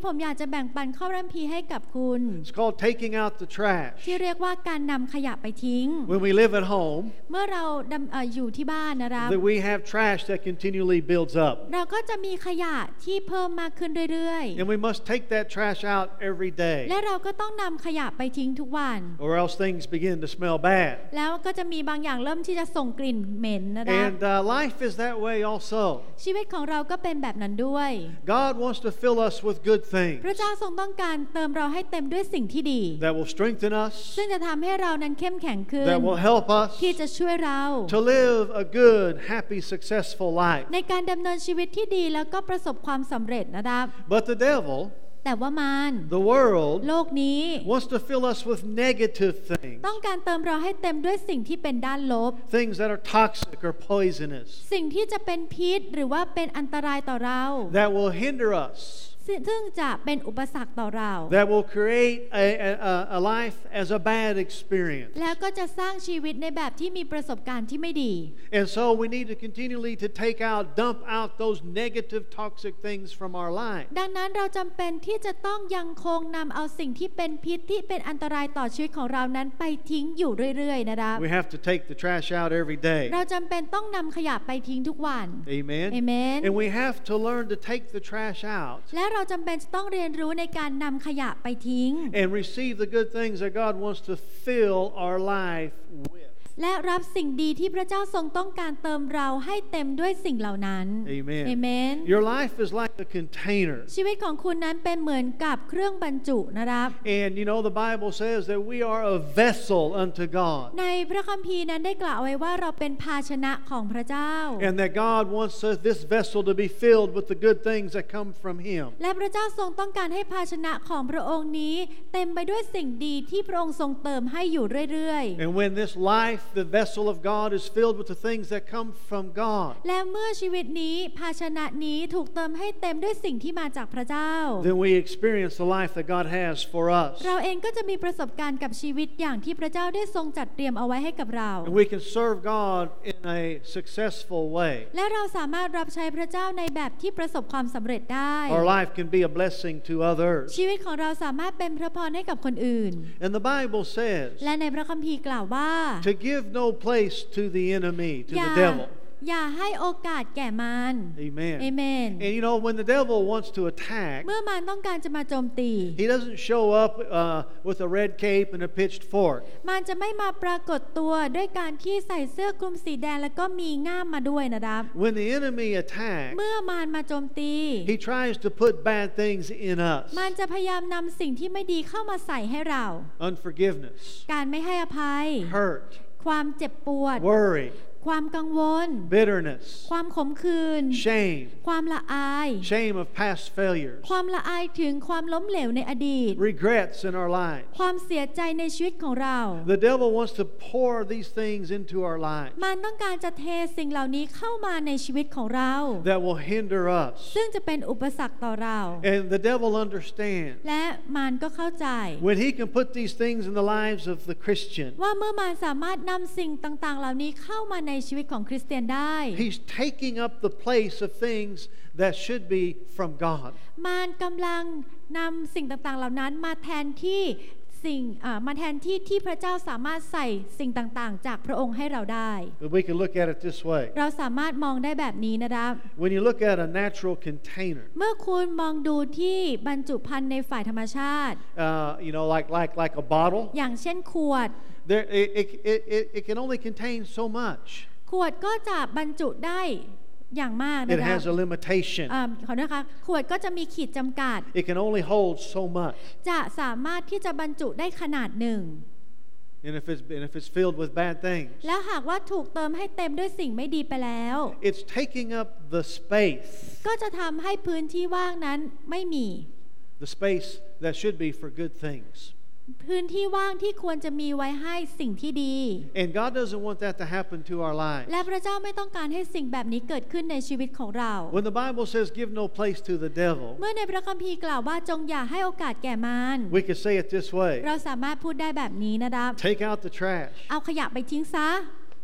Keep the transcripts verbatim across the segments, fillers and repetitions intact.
ผมอยากจะแบ่งปันข้อพระคัมภีร์ให้กับคุณ It's called taking out the trash. ที่เรียกว่าการนำขยะไปทิ้ง When we live at home, เมื่อเราอยู่ที่บ้านนะครับ that we have trash that continually builds up. เราก็จะมีขยะที่เพิ่มมากขึ้นเรื่อยๆ And we must take that trash out every day. และเราก็ต้องนำขยะไปทิ้งทุกวัน Or else things begin to smell bad. แล้วก็จะมีบางอย่างเริ่มที่จะส่งกลิ่นเหม็นนะครับ And uh, life is that way also. ชีวิตของเราก็เป็นแบบนั้นด้วย God wants to fill us with good things พระเจ้าทรงต้องการเติมเราให้เต็มด้วยสิ่งที่ดี that will strengthen us, ซึ่งจะทำให้เรานั้นเข้มแข็งขึ้น that will help us ที่จะช่วยเรา to live a good, happy, successful life. ในการดำเนินชีวิตที่ดีแล้วก็ประสบความสำเร็จนะครับ But the devil, แต่ว่ามาร the world, โลกนี้ wants to fill us with negative things, ต้องการเติมเราให้เต็มด้วยสิ่งที่เป็นด้านลบ things that are toxic or poisonous, สิ่งที่จะเป็นพิษหรือว่าเป็นอันตรายต่อเรา that will hinder us, ซึ่งจะเป็นอุปสรรคต่อเรา that will create a, a, a life as a bad experience. แล้วก็จะสร้างชีวิตในแบบที่มีประสบการณ์ที่ไม่ดี And so we need to continually to take out, dump out those negative, toxic things from our life. ดังนั้นเราจำเป็นที่จะต้องยังคงนำเอาสิ่งที่เป็นพิษที่เป็นอันตรายต่อชีวิตของเรานั้นไปทิ้งอยู่เรื่อยๆนะครับ We have to take the trash out every day. เราจำเป็นต้องนำขยะไปทิ้งทุกวัน Amen. Amen. And we have to learn to take the trash out และเราจำเป็นจะต้องเรียนรู้ในการนำขยะไปทิ้ง and receive the good things that God wants to fill our life with. และรับสิ่งดีที่พระเจ้าทรงต้องการเติมเราให้เต็มด้วยสิ่งเหล่านั้น Amen. Amen. Your life is like a container. ชีวิตของคุณนั้นเป็นเหมือนกับเครื่องบรรจุนะครับ And you know the Bible says that we are a vessel unto God. ในพระคัมภีร์นั้นได้กล่าวไว้ว่าเราเป็นภาชนะของพระเจ้า And that God wants us, this vessel to be filled with the good things that come from Him. และพระเจ้าทรงต้องการให้ภาชนะของพระองค์นี้เต็มไปด้วยสิ่งดีที่พระองค์ทรงเติมให้อยู่เรื่อยๆ And when this life, the vessel of God, is filled with the things that come from God, และเมื่อชีวิตนี้ภาชนะนี้ถูกเติมให้เต็มด้วยสิ่งที่มาจากพระเจ้า then we experience the life that God has for us. เราเองก็จะมีประสบการณ์กับชีวิตอย่างที่พระเจ้าได้ทรงจัดเตรียมเอาไว้ให้กับเรา And we can serve God in a successful way. และเราสามารถรับใช้พระเจ้าในแบบที่ประสบความสำเร็จได้ Our life can be a blessing to others. ชีวิตของเราสามารถเป็นพระพรให้กับคนอื่น And the Bible says และในพระคัมภีร์กล่าวว่า to give no place to the enemy, to อย่า the devil. อย่าให้โอกาสแก่มาร Amen. เอเมน And you know, when the devil wants to attack, เมื่อมารต้องการจะมาโจมตี he doesn't show up uh, with a red cape and a pitched fork. มารจะไม่มาปรากฏตัวด้วยการที่ใส่เสื้อคลุมสีแดงแล้วก็มีง่ามมาด้วยนะครับ When the enemy attacks, เมื่อมารมาโจมตี he tries to put bad things in us. มารจะพยายามนำสิ่งที่ไม่ดีเข้ามาใส่ให้เรา Unforgiveness, การไม่ให้อภัย hurt, ความเจ็บปวด worry, ความกังวล bitterness, ความขมขื่น shame, ความละอาย shame of past failures, ความละอายถึงความล้มเหลวในอดีต regrets in our lives. ความเสียใจในชีวิตของเรา The devil wants to pour these things into our lives มารต้องการจะเทสิ่งเหล่านี้เข้ามาในชีวิตของเรา that will hinder us. ซึ่งจะเป็นอุปสรรคต่อเรา And the devil understands และมารก็เข้าใจ when he can put these things in the lives of the Christian, ว่าเมื่อมารสามารถนำสิ่งต่างๆเหล่านี้เข้ามาในชีวิตของคริสเตียนได้ he's taking up the place of things that should be from God. มารกำลังนำสิ่งต่างๆเหล่านั้นมาแทนที่สิ่งมาแทนที่ที่พระเจ้าสามารถใส่สิ่งต่างๆจากพระองค์ให้เราได้ But we can look at it this way. เราสามารถมองได้แบบนี้นะครับ When you look at a natural container, เมื่อคุณมองดูที่บรรจุภัณฑ์ในฝ่ายธรรมชาติ uh, you know, like like like a bottle, อย่างเช่นขวด there it, it, it, it can only contain so much. ขวดก็จะบรรจุได้อย่างมาก It นะคะ has a limitation. ขอโทษนะคะขวดก็จะมีขีดจำกัด It can only hold so much. จะสามารถที่จะบรรจุได้ขนาดหนึ่ง And if it's and if it's filled with bad things, แล้วหากว่าถูกเติมให้เต็มด้วยสิ่งไม่ดีไปแล้ว it's taking up the space, ก็จะทำให้พื้นที่ว่างนั้นไม่มี the space that should be for good things. พื้นที่ว่างที่ควรจะมีไว้ให้สิ่งที่ดี And God doesn't want that to happen to our lives. และพระเจ้าไม่ต้องการให้สิ่งแบบนี้เกิดขึ้นในชีวิตของเรา When the Bible says give no place to the devil, เมื่อในพระคัมภีร์กล่าวว่าจงอย่าให้โอกาสแก่มาร we could say it this way. เราสามารถพูดได้แบบนี้นะครับ Take out the trash. เอาขยะไปทิ้งซะ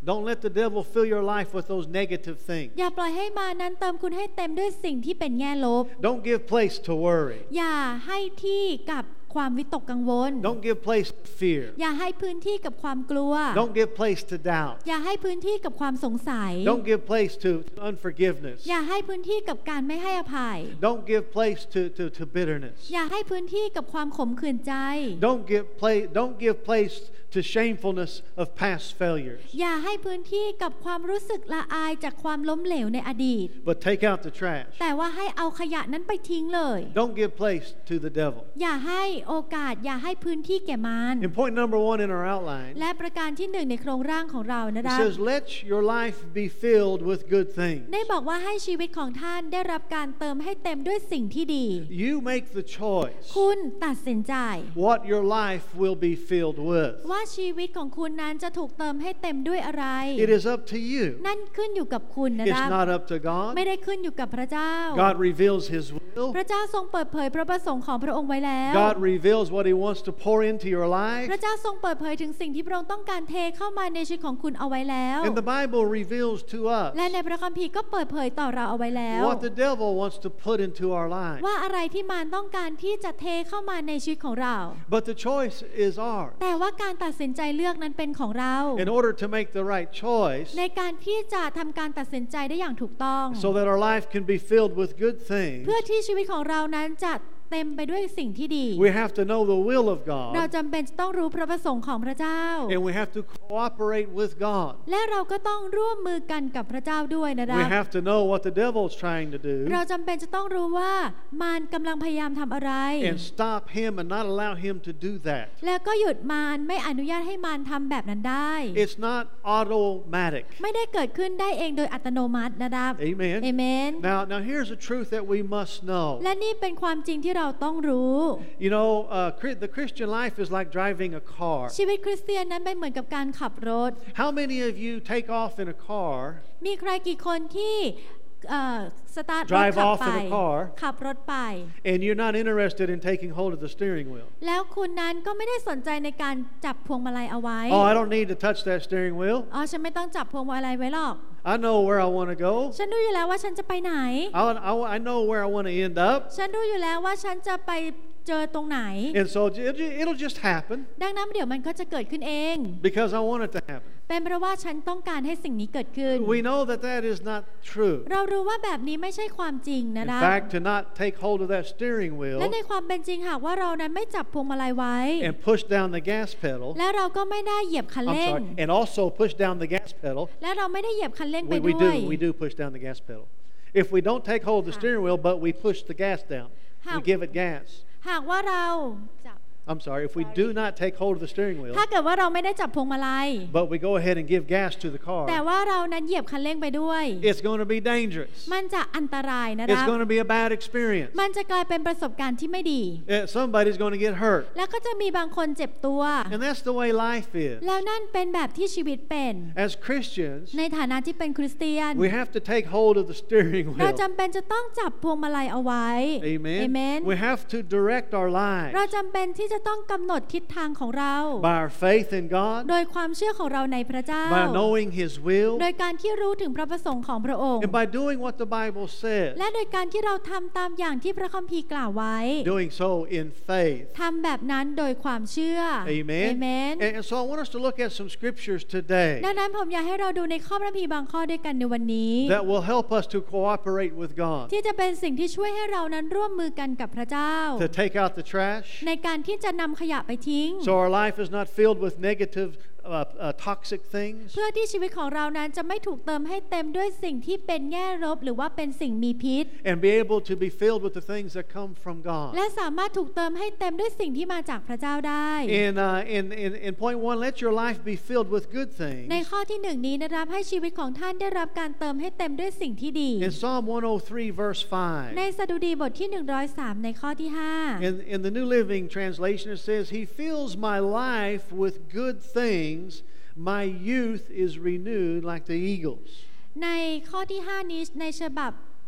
Don't let the devil fill your life with those negative things. อย่าปล่อยให้มารนั้นเติมคุณให้เต็มด้วยสิ่งที่เป็นแง่ลบ Don't give place to worry. อย่าให้ที่กับความวิตกกังวล Don't give place to fear. อย่าให้พื้นที่กับความกลัว Don't give place to doubt. อย่าให้พื้นที่กับความสงสัย Don't give place to unforgiveness. อย่าให้พื้นที่กับการไม่ให้อภัย Don't give place to, to, to bitterness. อย่าให้พื้นที่กับความขมขื่นใจ Don't give place, don't give place to shamefulness of past failures. อย่าให้พื้นที่กับความรู้สึกละอายจากความล้มเหลวในอดีต But take out the trash. แต่ว่าให้เอาขยะนั้นไปทิ้งเลย Don't give place to the devil. อย่าให้โอกาสอย่าให้พื้นที่แก่มาร In point number one in our outline, และประการที่หนึ่งในโครงร่างของเรานะ it คะ says, let your life be filled with good things. ได้บอกว่าให้ชีวิตของท่านได้รับการเติมให้เต็มด้วยสิ่งที่ดี You make the choice คุณตัดสินใจ what your life will be filled with. ว่าชีวิตของคุณนั้นจะถูกเติมให้เต็มด้วยอะไร It is up to you. นั่นขึ้นอยู่กับคุณนะ It's คะ not up to God. ไม่ได้ขึ้นอยู่กับพระเจ้า God reveals His will. พระเจ้าทรงเปิดเผยพระประสงค์ของพระองค์ไว้แล้ว God reveals what He wants to pour into your life. พระเจ้าทรงเปิดเผยถึงสิ่งที่พระองค์ต้องการเทเข้ามาในชีวิตของคุณเอาไว้แล้ว And the Bible reveals to us และในพระคัมภีร์ก็เปิดเผยต่อเราเอาไว้แล้ว what the devil wants to put into our lives. ว่าอะไรที่มารต้องการที่จะเทเข้ามาในชีวิตของเรา But the choice is ours. แต่ว่าการตัดสินใจเลือกนั้นเป็นของเรา In order to make the right choice, ในการที่จะทำการตัดสินใจได้อย่างถูกต้อง so that our life can be filled with good things, เพื่อที่ชีวิตของเรานั้นจะเต็มไปด้วยสิ่งที่ดี we have to know the will of เรา God, จำเป็นจะต้องรู้พระประสงค์ของพระเจ้า and we have to cooperate with God. และเราก็ต้องร่วมมือกันกับพระเจ้าด้วยนะค We รับ have to know what the devil is trying to do เราจำเป็นจะต้องรู้ว่ามารกำลังพยายามทำอะไร and stop him and not allow him to do that. แล้วก็หยุดมารไม่อนุญาตให้มารทำแบบนั้นได้ It's not automatic. ไม่ได้เกิดขึ้นได้เองโดยอัตโนมัตินะครับ Amen. เอเมน Now, now here's a truth that we must know. และนี่เป็นความจริงที่เราต้องรู้ You know, uh, the Christian life is like driving a car. ชีวิตคริสเตียนนั้นเป็นเหมือนกับการขับรถ How many of you take off in a car มีใครกี่คนที่สตาร์ทรถ Drive ขับ off ไป in a car ขับรถไป and you're not interested in taking hold of the steering wheel? แล้วคุณนั้นก็ไม่ได้สนใจในการจับพวงมาลัยเอาไว้ Oh, I don't need to touch that steering wheel. อ๋อฉันไม่ต้องจับพวงมาลัยไว้หรอก I know where I want to go. ฉันรู้อยู่แล้วว่าฉันจะไปไหน I, I, I know where I want to end up. ฉันรู้อยู่แล้วว่าฉันจะไปเจอตรงไหน And so it, it'll just happen ดังนั้นเดี๋ยวมันก็จะเกิดขึ้นเอง because I want it to happen. เป็นเพราะว่าฉันต้องการให้สิ่งนี้เกิดขึ้น We know that that is not true. เรารู้ว่าแบบนี้ไม่ใช่ความจริงนะ In คะ fact, to not take hold of that steering และ wheel ในความเป็นจริงหากว่าเรานั้นไม่จับพวงมาลัยไว้ and push down the gas pedal, และเราก็ไม่ได้เหยียบคัน I'm เร่ง sorry, and also push down the gas pedal, และเราไม่ได้เหยียบคันเร่งไป we, ด้ we วย do, we do push down the gas pedal. If we don't take hold of the steering wheel, but we push the gas down, How- we give it gas. หากว่าเราจับ I'm sorry, if we do not take hold of the steering wheel, ถ้าเกิดว่าเราไม่ได้จับพวงมาลัย but we go ahead and give gas to the แต่ car, ว่าเรานั้นเหยียบคันเร่งไปด้วย it's going to be dangerous. มันจะอันตรายนะ It's คะ going to be a bad experience. มันจะกลายเป็นประสบการณ์ที่ไม่ดี Uh, Somebody's going to get hurt. แล้วก็จะมีบางคนเจ็บตัว And that's the way life is. แล้วนั่นเป็นแบบที่ชีวิตเป็น As Christians, ในฐานะที่เป็นคริสเตียน we have to take hold of the steering เรา wheel. จำเป็นจะต้องจับพวงมาลัยเอาไว้ Amen. เอเมน We have to direct our เรา lives จำเป็นที่จะต้องกำหนดทิศทางของเรา by our faith in God, โดยความเชื่อของเราในพระเจ้า by knowing His will, โดยการที่รู้ถึงพระประสงค์ของพระองค์ and by doing what the Bible และ says, โดยการที่เราทำตามอย่างที่พระคัมภีร์กล่าวไว้ doing so in faith. ทำแบบนั้นโดยความเชื่อ Amen. เอเมน And and so I want us to look at some scriptures today ดังนั้นผมอยากให้เราดูในข้อพระคัมภีร์บางข้อด้วยกันในวันนี้ that will help us to cooperate with God, ที่จะเป็นสิ่งที่ช่วยให้เรานั้นร่วมมือกันกับพระเจ้า to take out the trash, ในการที่จะนำขยะไปทิ้ง so our life is not filled with negative, uh, uh, toxic things, เพื่อที่ชีวิตของเรานั้นจะไม่ถูกเติมให้เต็มด้วยสิ่งที่เป็นแง่ลบหรือว่าเป็นสิ่งมีพิษ and be able to be filled with the things that come from God. และสามารถถูกเติมให้เต็มด้วยสิ่งที่มาจากพระเจ้าได้ In, uh, in, in, in point one, let your life be filled with good ใน things. ข้อที่หนึ่งนี้นะครับให้ชีวิตของท่านได้รับการเติมให้เต็มด้วยสิ่งที่ดี In Psalm one oh three, verse ใน five, สดุดีบทที่หนึ่งร้อยสามในข้อที่ห้า in, in the New Living Translation, it says, He fills my life with good things. My youth is renewed like the eagles. ในข้อที่ห้านี้ในฉบับ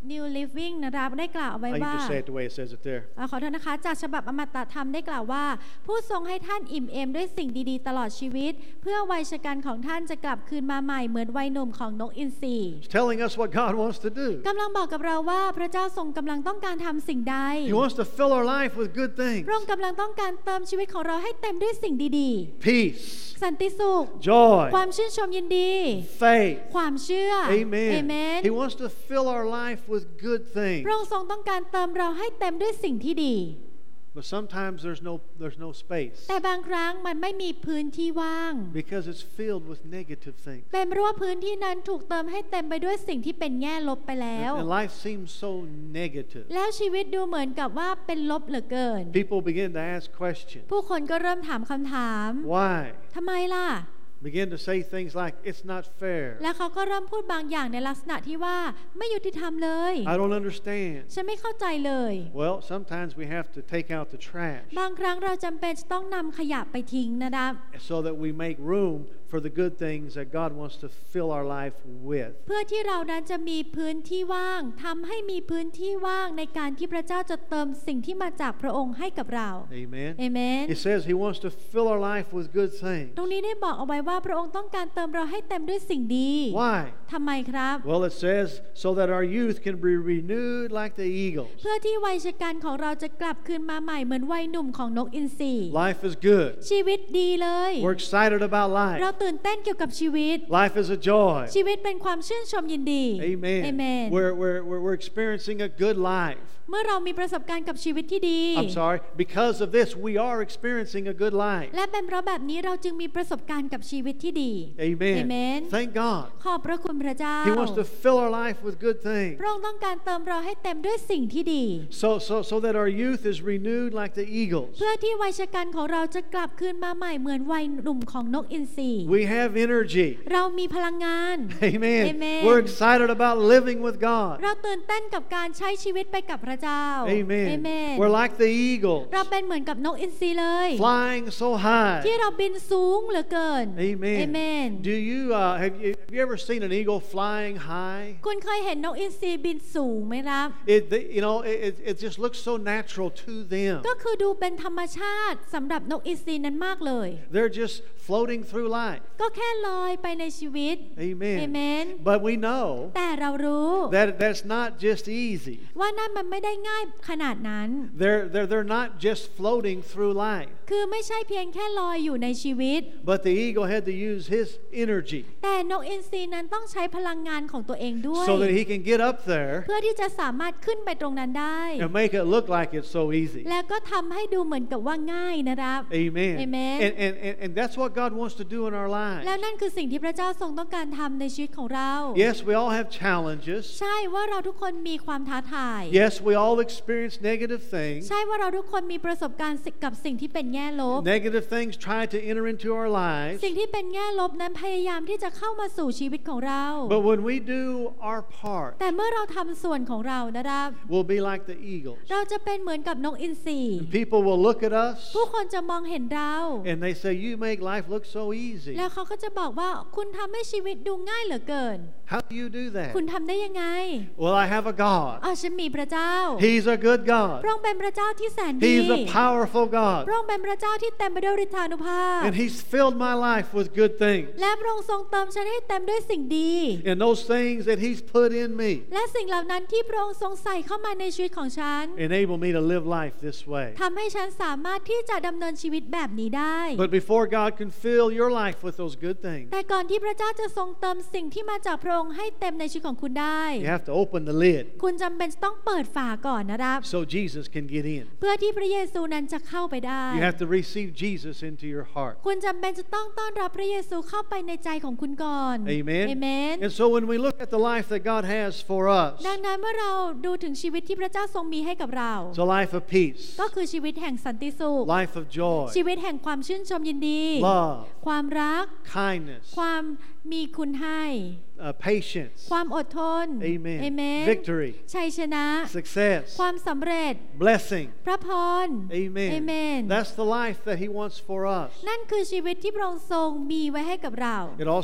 New Living นะครับได้กล่าวเอาไว้ I ว่า can just say it the way it says it there. ขอโทษนะคะจากฉบับอมตะธรรมได้กล่าวว่าผู้ทรงให้ท่านอิ่มเอมด้วยสิ่งดีๆตลอดชีวิตเพื่อวัยชกรรของท่านจะกลับคืนมาใหม่เหมือนวัยหนุ่มของนกอินทรี He's telling us what God wants to do. กำลังบอกกับเราว่าพระเจ้าทรงกำลังต้องการทำสิ่งใด He wants to fill our life with good things. พระองค์กำลังต้องการเติมชีวิตของเราให้เต็มด้วยสิ่งดีๆ Peace, สันติสุข joy, ความชื่นชมยินดี faith. ความเชื่อ Amen. Amen. He wants to fill our life with good พ things. ระองค์ทรงต้องการเติมเราให้เต็มด้วยสิ่งที่ดี But sometimes there's no there's no space แต่บางครั้งมันไม่มีพื้นที่ว่าง because it's filled with negative things. เป็นเพราะว่าพื้นที่นั้นถูกเติมให้เต็มไปด้วยสิ่งที่เป็นแง่ลบไปแล้ว And life seems so negative. แล้วชีวิตดูเหมือนกับว่าเป็นลบเหลือเกิน People begin to ask questions. ผู้คนก็เริ่มถามคำถาม Why? ทำไมล่ะ Begin to say things like it's not fair. แล้วเขาก็เริ่มพูดบางอย่างในลักษณะที่ว่าไม่ยุติธรรมเลย I don't understand. ฉันไม่เข้าใจเลย Well, sometimes we have to take out the trash บางครั้งเราจำเป็นจะต้องนำขยะไปทิ้งนะครับ so that we make room for the good things that God wants to fill our life with. เพื่อที่เรานั้นจะมีพื้นที่ว่างทำให้มีพื้นที่ว่างในการที่พระเจ้าจะเติมสิ่งที่มาจากพระองค์ให้กับเรา Amen. Amen. He says he wants to fill our life with good things. ตรงนี้ได้บอกเอาไว้ว่าพระองค์ต้องการเติมเราให้เต็มด้วยสิ่งดี Why? ทำไมครับ Well, it says so that our youth can be renewed like the eagles. เพื่อที่วัยชกรรของเราจะกลับคืนมาใหม่เหมือนวัยหนุ่มของนกอินทรี Life is good. ชีวิตดีเลย We're excited about เรา life. ตื่นเต้นเกี่ยวกับชีวิต Life is a joy. ชีวิตเป็นความชื่นชมยินดี Amen. Amen. We're, we're, we're we're experiencing a good life. เมื่อเรามีประสบการณ์กับชีวิตที่ดี I'm sorry. Because of this, we are experiencing a good life. และเป็นเพราะแบบนี้เราจึงมีประสบการณ์กับชีวิตที่ดี Amen. Amen. Thank God. ขอบพระคุณพระเจ้า He wants to fill our life with good things. พระองค์ต้องการเติมเราให้เต็มด้วยสิ่งที่ดี So, so, so that our youth is renewed like the eagles. เพื่อที่วัยชกรของเราจะกลับคืนมาใหม่เหมือนวัยหนุ่มของนกอินทรี We have energy. เรามีพลังงาน Amen. Amen. We're excited about living with God. เราตื่นเต้นกับการใช้ชีวิตไปกับพระเจ้า Amen. Amen. We're like the eagles, เราเป็นเหมือนกับนกอินทรีเลย flying so high. ที่เราบินสูงเหลือเกิน Amen. Amen. Do you uh, have you have you ever seen an eagle flying high? คุณเคยเห็นนกอินทรีบินสูงไหมครับ It they, you know it, it it just looks so natural to them. ก็คือดูเป็นธรรมชาติสำหรับนกอินทรีนั้นมากเลย They're just floating through life. ก็แค่ลอยไปในชีวิต Amen. Amen. But we know แต่เรารู้ that that's not just easy. ว่านั่นมันไม่ได้ง่ายขนาดนั้น They're they're they're not just floating through life. คือไม่ใช่เพียงแค่ลอยอยู่ในชีวิต But the eagle had to use his energy แต่นกอินทรีนั้นต้องใช้พลังงานของตัวเองด้วย so that he can get up there เพื่อที่จะสามารถขึ้นไปตรงนั้นได้ and make it look like it's so easy. แล้วก็ทำให้ดูเหมือนกับว่าง่ายนะครับ Amen. Amen. And, and, and, and that's what God wants to do in our lives. แล้วนั่นคือสิ่งที่พระเจ้าทรงต้องการทำในชีวิตของเรา Yes, we all have challenges. ใช่ว่าเราทุกคนมีความท้าทาย Yes, we all experience negative things. ใช่ว่าเราทุกคนมีประสบการณ์กับสิ่งที่เป็นแง่ลบ Negative things try to enter into our lives. สิ่งที่เป็นแง่ลบนั้นพยายามที่จะเข้ามาสู่ชีวิตของเรา But when we do our part, แต่เมื่อเราทำส่วนของเรานะครับ we'll be like the eagles. เราจะเป็นเหมือนกับนกอินทรี People will look at us ผู้คนจะมองเห็นเรา and they say, "You make life look so easy." แล้วเขาก็จะบอกว่าคุณทำให้ชีวิตดูง่ายเหลือเกิน How do you do that? คุณทำได้ยังไง Well, I have a God. อ๋อฉันมีพระเจ้า He's a good God. พระองค์เป็นพระเจ้าที่แสนดี He's a powerful God. พระองค์เป็นพระเจ้าที่เต็มไปด้วยฤทธานุภาพ And He's filled my life with good things. และพระองค์ทรงเติมฉันให้เต็มด้วยสิ่งดี And those things that He's put in me และสิ่งเหล่านั้นที่พระองค์ทรงใส่เข้ามาในชีวิตของฉัน enable me to live life this way. ทำให้ฉันสามารถที่จะดำเนินชีวิตแบบนี้ได้ But before God can fill your life with those good things, แต่ก่อนที่พระเจ้าจะทรงเติมสิ่งที่มาจากพระองค์ให้เต็มในชีวิตของคุณได้ you have to open the lid คุณจำเป็นต้องเปิดฝาก่อนนะครับ so Jesus can get in. เพื่อที่พระเยซูนั้นจะเข้าไปได้ You have to receive Jesus into your heart. คุณจำเป็นจะต้องต้อนรับพระเยซูเข้าไปในใจของคุณก่อน Amen. Amen. And so when we look at the life that God has for us, ดังนั้นเมื่อเราดูถึงชีวิตที่พระเจ้าทรงมีให้กับเรา it's a life of peace, ก็คือชีวิตแห่งสันติสุข life of joy, ชีวิตแห่งความชื่นชมยินดี love, ความรัก kindness, ความมีคุณให้ uh, patience, ความอดทน Amen. Amen. Victory, ชัยชนะ success, ความสำเร็จ blessing. พระพร Amen. Amen. That's the life that He wants for us. นั่นคือชีวิตที่พระองค์ทรงมีไว้ให้กับเรา It also includes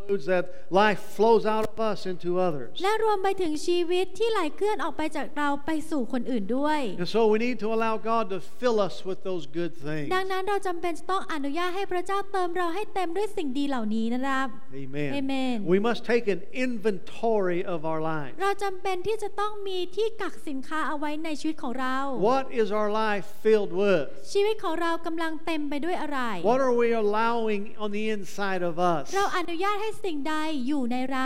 includes that life flows out of us into others. และรวมไปถึงชีวิตที่ไหลเคลื่อนออกไปจากเราไปสู่คนอื่นด้วย And so we need to allow God to fill us with those good things. ดังนั้นเราจำเป็นจะต้องอนุญาตให้พระเจ้าเติมเราให้เต็มด้วยสิ่งดีเหล่านี้นะครับ Amen. Amen. We must take an inventory of our lives. เราจำเป็นที่จะต้องมีที่กักสินค้าเอาไว้ในชีวิตของเรา What is our life filled with? ชีวิตของเรากำลังเต็มไปด้วยอะไร What are we allowing on the inside of us? เราอนุญาตให้สิ่งใดอยู่ในเรา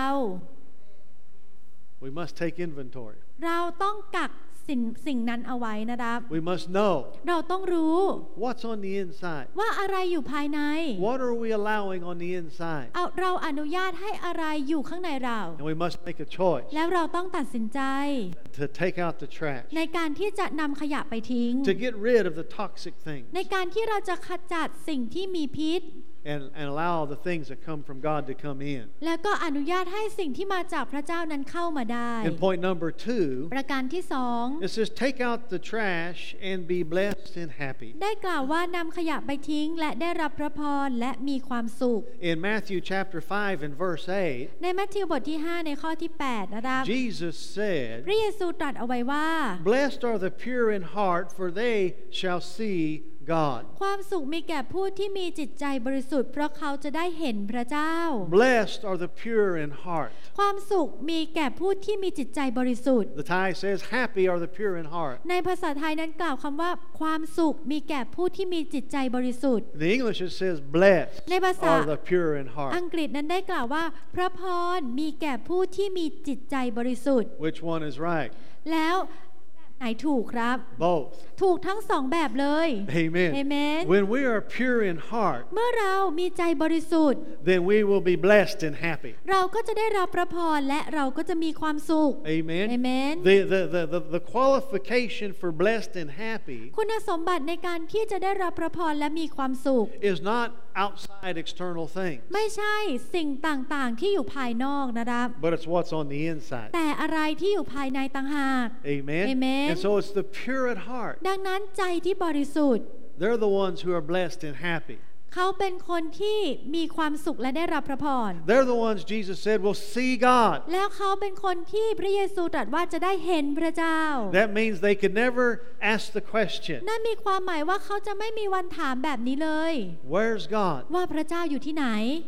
We must take inventory. เราต้องกักสิ่งสิ่งนั้นเอาไว้นะครับ We must know เราต้องรู้ what's on the inside. ว่าอะไรอยู่ภายใน What are we allowing on the inside? เอาเราอนุญาตให้อะไรอยู่ข้างในเรา And we must make a choice แล้วเราต้องตัดสินใจ to take out the trash, ในการที่จะนำขยะไปทิ้ง to get rid of the toxic things, ในการที่เราจะขจัดสิ่งที่มีพิษ and, and allow the things that come from God to come in. แล้วก็อนุญาตให้สิ่งที่มาจากพระเจ้านั้นเข้ามาได้ And point number two, ประการที่สอง it says, take out the trash and be blessed and happy. ได้กล่าวว่านำขยะไปทิ้งและได้รับพระพรและมีความสุข In Matthew chapter five and verse eight, ในมัทธิวบทที่ห้าในข้อที่แปดนะครับ Jesus said, พระเยซูตรัสเอาไว้ว่า Blessed are the pure in heart, for they shall see God. ความสุขมีแก่ผู้ที่มีจิตใจบริสุทธิ์เพราะเขาจะได้เห็นพระเจ้า Blessed are the pure in heart. ความสุขมีแก่ผู้ที่มีจิตใจบริสุทธิ์ The Thai says, Happy are the pure in heart. ในภาษาไทยนั้นกล่าวคำว่าความสุขมีแก่ผู้ที่มีจิตใจบริสุทธิ์ In the English it says, Blessed ในภาษา are the pure in อั heart. งกฤษนั้นได้กล่าวว่าพระพรมีแก่ผู้ที่มีจิตใจบริสุทธิ์ Which one is right? แล้วไหนถูกครับ Both. ถูกทั้งสองแบบเลย Amen. Amen. When we are pure in heart, เมื่อเรามีใจบริสุทธิ์ then we will be blessed and happy. เราก็จะได้รับพระพรและเราก็จะมีความสุข Amen. Amen. The, the, the, the, the qualification for blessed and happy คุณสมบัติในการที่จะได้รับพระพรและมีความสุข is not outside external things, ไม่ใช่สิ่งต่างๆที่อยู่ภายนอกนะครับ but it's what's on the inside. แต่อะไรที่อยู่ภายในต่างหาก Amen. Amen. And so it's the pure at heart. ดังนั้นใจที่บริสุทธิ์ They're the ones who are blessed and happy. เขาเป็นคนที่มีความสุขและได้รับพระพร They're the ones Jesus said will see God. แล้วเขาเป็นคนที่พระเยซูตรัสว่าจะได้เห็นพระเจ้า That means they could never ask the question, นั่นมีความหมายว่าเขาจะไม่มีวันถามแบบนี้เลย Where's God? ว่าพระเจ้าอยู่ที่ไหน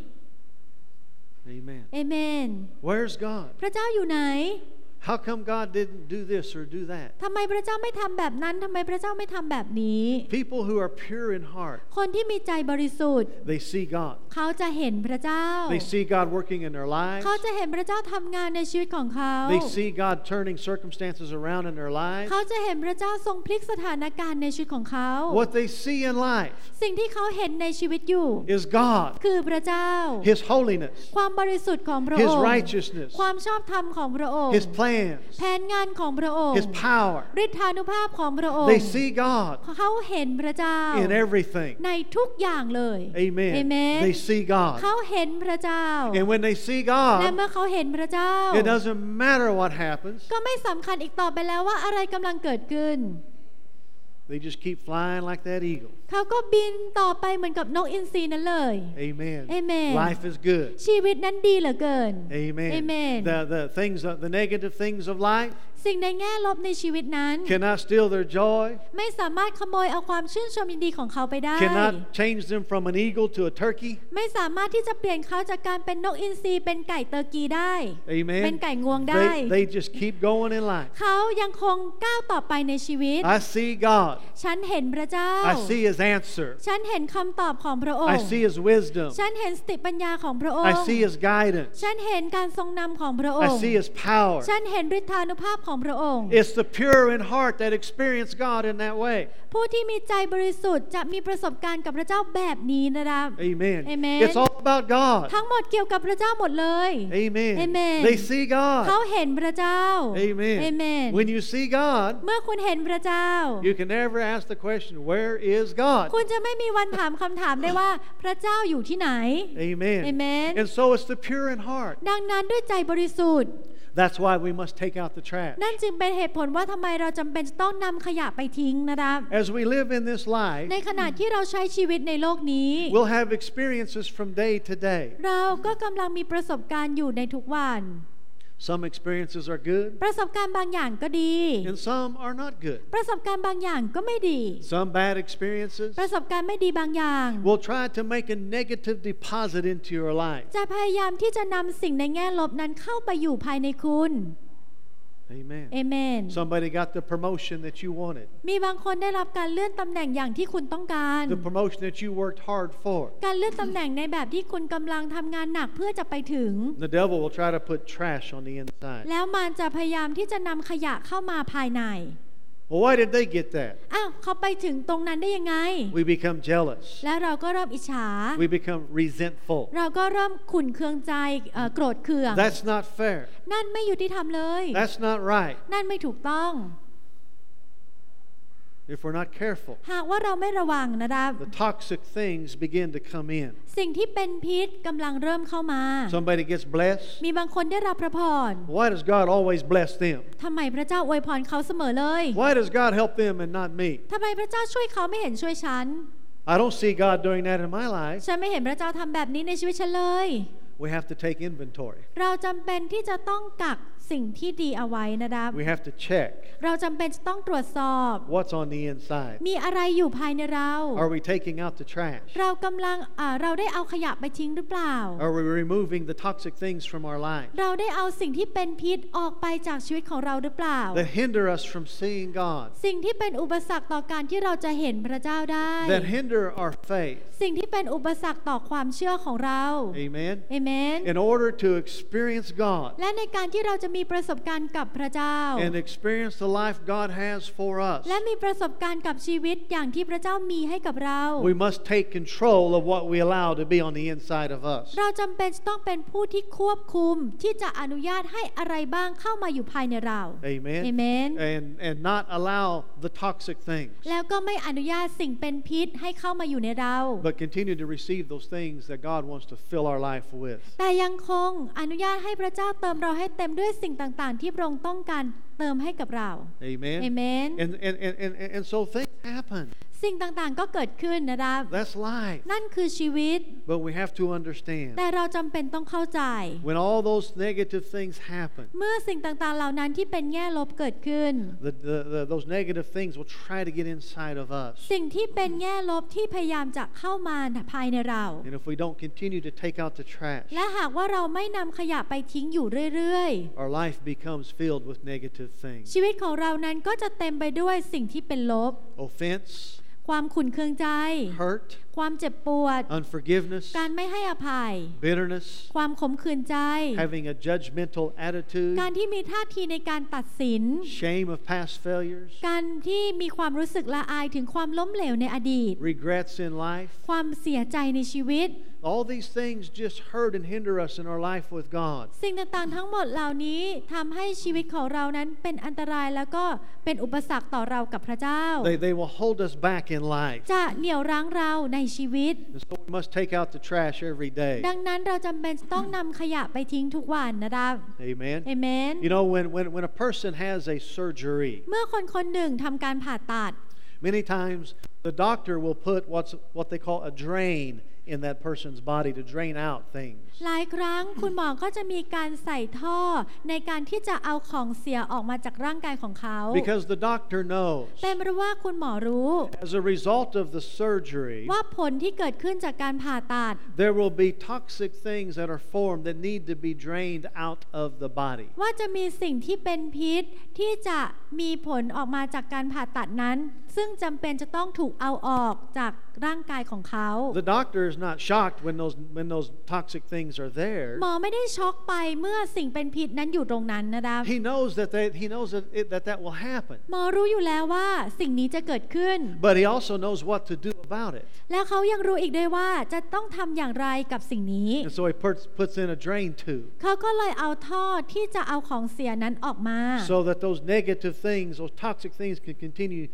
Amen. เอเมน Where's God? พระเจ้าอยู่ไหน How come God didn't do this or do that? ทำไมพระเจ้าไม่ทำแบบนั้นทำไมพระเจ้าไม่ทำแบบนี้ People who are pure in heart, คนที่มีใจบริสุทธิ์ they see God. เขาจะเห็นพระเจ้า They see God working in their lives. เขาจะเห็นพระเจ้าทำงานในชีวิตของเขา They see God turning circumstances around in their lives. เขาจะเห็นพระเจ้าทรงพลิกสถานการณ์ในชีวิตของเขา What they see in life สิ่งที่เขาเห็นในชีวิตอยู่ is God, คือพระเจ้า His holiness, ความบริสุทธิ์ของพระ His องค์ righteousness, ความชอบธรรมของพระองค์ His plans, แผนงานของพระองค์ His power. ฤทธานุภาพของพระองค์ They see God เขาเห็นพระเจ้า in everything. ในทุกอย่างเลย Amen. Amen. They see God. เขาเห็นพระเจ้า And when they see และ God, เมื่อเขาเห็นพระเจ้า it doesn't matter what happens. ก็ไม่สำคัญอีกต่อไปแล้วว่าอะไรกำลังเกิดขึ้น They just keep flying like that eagle. เขาก็บินต่อไปเหมือนกับนกอินทรีนั้นเลย Amen. Amen. Life is good. ชีวิตนั้นดีเหลือเกิน Amen. Amen. The, the things, the negative things of life สิ่งในแง่ลบในชีวิตนั้น cannot steal their joy, ไม่สามารถขโมยเอาความชื่นชมยินดีของเขาไปได้ cannot change them from an eagle to a turkey. ไม่สามารถที่จะเปลี่ยนเขาจากการเป็นนกอินทรีเป็นไก่เตอร์กีได้ Amen. เป็นไก่งวงได้ They, they just keep going in life. เขายังคงก้าวต่อไปในชีวิต I see God. ฉันเห็นพระเจ้า I see His answer. ฉันเห็นคำตอบของพระอง I ค์ see His wisdom. ฉันเห็นสติปัญญาของพระอง I ค์ see His guidance. ฉันเห็นการทรงนำของพระอง I ค์ see His power. ฉันเห็นฤทธานุภาพของพระองค์ It's the pure in heart that experience God in that way. ผู้ที่มีใจบริสุทธิ์จะมีประสบการณ์กับพระเจ้าแบบนี้นะครับ Amen. Amen. It's all about God. ทั้งหมดเกี่ยวกับพระเจ้าหมดเลย Amen. Amen. They see เขา God. เห็นพระเจ้า Amen. Amen. When you see God, เมื่อคุณเห็นพระเจ้า you can never ask the question, where is God? คุณจะไม่มีวันถามคำถามได้ว่าพระเจ้าอยู่ที่ไหน Amen. Amen. And so it's the pure in heart. ดังนั้นด้วยใจบริสุทธิ์ That's why we must take out the trash. นั่นจึงเป็นเหตุผลว่าทำไมเราจำเป็นจะต้องนำขยะไปทิ้งนะครับ As we live in this life, ในขณะที่เราใช้ชีวิตในโลกนี้ we'll have experiences from day to day. เราก็กำลังมีประสบการณ์อยู่ในทุกวัน Some experiences are good, ประสบการณ์บางอย่างก็ดี and some are not good. ประสบการณ์บางอย่างก็ไม่ดี Some bad experiences ประสบการณ์ไม่ดีบางอย่าง will try to make a negative deposit into your life. จะพยายามที่จะนำสิ่งในแง่ลบนั้นเข้าไปอยู่ภายในคุณ Amen. เอเมน Somebody got the promotion that you wanted, มีบางคนได้รับการเลื่อนตำแหน่งอย่างที่คุณต้องการ the promotion that you worked hard for. การเลื่อนตำแหน่งในแบบที่คุณกำลังทำงานหนักเพื่อจะไปถึง The devil will try to put trash on the inside. แล้วมันจะพยายามที่จะนำขยะเข้ามาภายใน Well, why did they get that? อ้าวเขาไปถึงตรงนั้นได้ยังไง We become jealous. แล้วเราก็เริ่มอิจฉา We become resentful. เราก็เริ่มขุ่นเคืองใจเอ่อโกรธเคือง That's not fair. นั่นไม่ยุติธรรมเลย That's not right. นั่นไม่ถูกต้อง If we're not careful, หากว่าเราไม่ระวังนะครับ the toxic things begin to come in. สิ่งที่เป็นพิษกำลังเริ่มเข้ามา Somebody gets blessed. มีบางคนได้รับพระพร Why does God always bless them? ทำไมพระเจ้าอวยพรเขาเสมอเลย Why does God help them and not me? ทำไมพระเจ้าช่วยเขาไม่เห็นช่วยฉัน I don't see God doing that in my life. ฉันไม่เห็นพระเจ้าทำแบบนี้ในชีวิตฉันเลย We have to take inventory. เราจำเป็นที่จะต้องกักสิ่งที่ดีเอาไว้นะครับ We have to check เราจำเป็นจะต้องตรวจสอบ what's on the inside. มีอะไรอยู่ภายในเรา Are we taking out the trash? เรากำลังอ่าเราได้เอาขยะไปทิ้งหรือเปล่า Are we removing the toxic things from our lives เราได้เอาสิ่งที่เป็นพิษออกไปจากชีวิตของเราหรือเปล่า that hinder us from seeing God, สิ่งที่เป็นอุปสรรคต่อการที่เราจะเห็นพระเจ้าได้ that hinder our faith? สิ่งที่เป็นอุปสรรคต่อความเชื่อของเรา Amen. เอเมน In order to experience God และในการที่เราจะมีประสบการณ์กับพระเจ้า and experience the life God has for us, และมีประสบการณ์กับชีวิตอย่างที่พระเจ้ามีให้กับเรา we must take control of what we allow to be on the inside of us. เราจำเป็นจะต้องเป็นผู้ที่ควบคุมที่จะอนุญาตให้อะไรบ้างเข้ามาอยู่ภายในเรา Amen. เอเมน And and not allow the toxic things, แล้วก็ไม่อนุญาตสิ่งเป็นพิษให้เข้ามาอยู่ในเรา but continue to receive those things that God wants to fill our life with. แต่ยังคงอนุญาตให้พระเจ้าเติมเราให้เต็มด้วยสิ่งต่างๆที่พระองค์ต้องการเติมให้กับเรา Amen. เอเมน And and and and, and so things happen. สิ่งต่างๆก็เกิดขึ้นนะครับ That's life. นั่นคือชีวิต But we have to understand แต่เราจำเป็นต้องเข้าใจ when all those negative things happen, เมื่อสิ่งต่างๆเหล่านั้นที่เป็นแง่ลบเกิดขึ้น the, the, the, those negative things will try to get inside of us. สิ่งที่เป็นแง่ลบที่พยายามจะเข้ามาภายในเรา And if we don't continue to take out the trash, และหากว่าเราไม่นำขยะไปทิ้งอยู่เรื่อย our life becomes filled with negative things. ๆ ชีวิตของเรานั้นก็จะเต็มไปด้วยสิ่งที่เป็นลบ Offense, ความขุ่นเคืองใจ hurt, ความเจ็บปวด unforgiveness, การไม่ให้อภัย bitterness, ความขมขื่นใจ having a judgmental attitude, การที่มีท่าทีในการตัดสิน shame of past failures, การที่มีความรู้สึกละอายถึงความล้มเหลวในอดีต regrets in life. ความเสียใจในชีวิต All these things just hurt and hinder us in our life with God. สิ่งต่างๆทั้งหมดเหล่านี้ทำให้ชีวิตของเรานั้นเป็นอันตรายแล้วก็เป็นอุปสรรคต่อเรากับพระเจ้า They, they will hold us back in life. จะเหนี่ยวรั้งเราในชีวิต And so we must take out the trash every day. ดังนั้นเราจำเป็นต้องนำขยะไปทิ้งทุกวันนะครับ Amen. เอเมน You know, when, when, when a person has a surgery, เมื่อคนคนหนึ่งทำการผ่าตัด many times the doctor will put what's what they call a drain in that person's body to drain out things. หลายครั้งคุณหมอก็จะมีการใส่ท่อในการที่จะเอาของเสียออกมาจากร่างกายของเขา Because the doctor knows เป็นเพราะว่าคุณหมอรู้ as a result of the surgery, ว่าผลที่เกิดขึ้นจากการผ่าตัด there will be toxic things that are formed that need to be drained out of the body. ว่าจะมีสิ่งที่เป็นพิษที่จะมีผลออกมาจากการผ่าตัดนั้น ซึ่งจำเป็นจะต้องถูกเอาออกจากร่างกายของเขา The doctor is not shocked when those when those toxic things are there. หมอไม่ได้ช็อกไปเมื่อสิ่งเป็นพิษนั้นอยู่ตรงนั้นนะครับ He knows that they, he knows that, it, that that will happen. หมอรู้อยู่แล้วว่าสิ่งนี้จะเกิดขึ้น But he also knows what to do about it. แล้วเขายังรู้อีกด้วยว่าจะต้องทำอย่างไรกับสิ่งนี้ And so he puts, puts in a drain tube เขาก็เลยเอาท่อที่จะเอาของเสียนั้นออกมา so that those negative things, those toxic things can continue to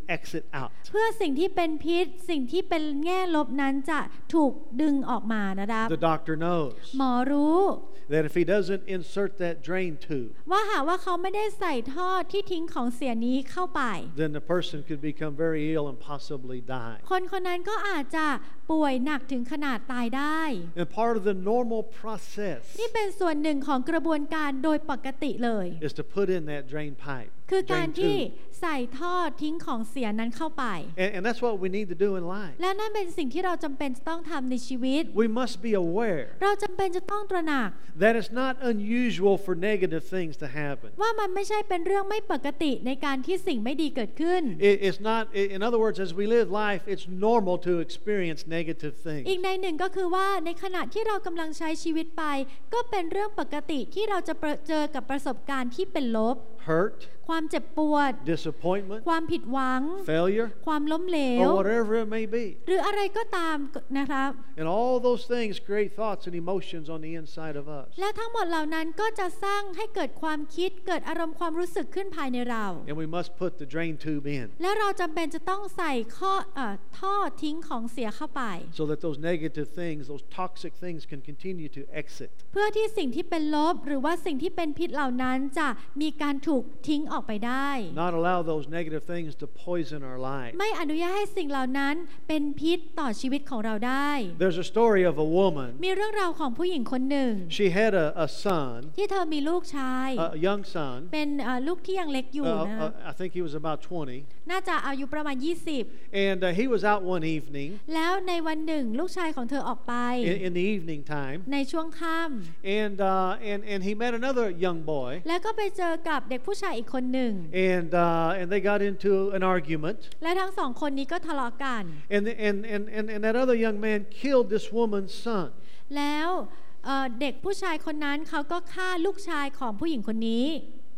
exit out. เพื่อสิ่งที่เป็นพิษสิ่งที่เป็นแง่ลบนั้นจะถูกดึงออกมานะครับ The doctor knows หมอรู้ that if he doesn't insert that drain tube, ว่าหากว่าเขาไม่ได้ใส่ท่อที่ทิ้งของเสียนี้เข้าไป then the person could become very ill and possibly die. คนคนนั้นก็อาจจะป่วยหนักถึงขนาดตายได้ And part of the normal process นี่เป็นส่วนหนึ่งของกระบวนการโดยปกติเลย is to put in that drain pipe. คือการ drain ที่ tube. ใส่ท่อทิ้งของเสียนั้นเข้าไป And, and that's what we need to do in life. และนั่นเป็นสิ่งที่เราจำเป็นจะต้องทำในชีวิต We must be aware เราจำเป็นจะต้องตระหนัก that it's not unusual for negative things to happen. ว่ามันไม่ใช่เป็นเรื่องไม่ปกติในการที่สิ่งไม่ดีเกิดขึ้น It, it's not, in other words, as we live life, it's normal to experience negative อีก things. ในหนึ่งก็คือว่าในขณะที่เรากำลังใช้ชีวิตไป ก็เป็นเรื่องปกติที่เราจะเจอกับประสบการณ์ที่เป็นลบ Hurt, ความเจ็บปวด disappointment, ความผิดหวัง failure, ความล้มเหลว or whatever it may be. หรืออะไรก็ตามนะครับ And all those things create thoughts and emotions on the inside of us. และทั้งหมดเหล่านั้นก็จะสร้างให้เกิดความคิดเกิดอารมณ์ความรู้สึกขึ้นภายในเรา And we must put the drain tube in และเราจำเป็นจะต้องใส่ข้อเอ่อท่อทิ้งของเสียเข้าไป so that those negative things, those toxic things can continue to exit. เพื่อที่สิ่งที่เป็นลบหรือว่าสิ่งที่เป็นพิษเหล่านั้นจะมีการถูกทิ้งออกไปได้ Not allow those negative things to poison our lives. ไม่อนุญาตให้สิ่งเหล่านั้นเป็นพิษต่อชีวิตของเราได้ There's a story of a woman. มีเรื่องราวของผู้หญิงคนหนึ่ง She had a, a son, ที่เธอมีลูกชาย a young son. เป็นเอ่อลูกที่ยังเล็กอยู่ Uh, นะ uh, I think he was about twenty. น่าจะอายุประมาณยี่สิบ And uh, he was out one evening แล้วในวันหนึ่งลูกชายของเธอออกไป in, in the evening time. ในช่วงค่ำ And, uh, and, and he met another young boy. แล้วก็ไปเจอกับเด็กผู้ชายอีกคนหนึ่ง And, uh, and they got into an argument. และทั้งสองคนนี้ก็ทะเลาะกัน And, and, and, and, and that other young man killed this woman's son. แล้วเอ่อเด็กผู้ชายคนนั้นเขาก็ฆ่าลูกชายของผู้หญิงคนนี้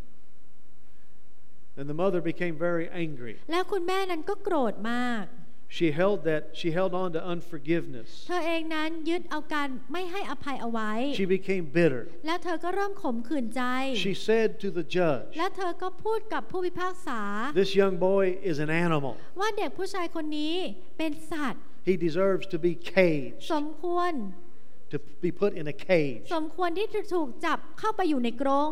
And the mother became very angry. แล้วคุณแม่นั้นก็โกรธมาก She held that, she held on to unforgiveness. เธอเองนั้นยึดเอาการไม่ให้อภัยเอาไว้ She became bitter. แล้วเธอก็เริ่มขมขื่นใจ She said to the judge, และเธอก็พูดกับผู้พิพากษา this young boy is an animal. ว่าเด็กผู้ชายคนนี้เป็นสัตว์ He deserves to be caged, สมควร to be put in a cage. สมควรที่จะถูกจับเข้าไปอยู่ในกรง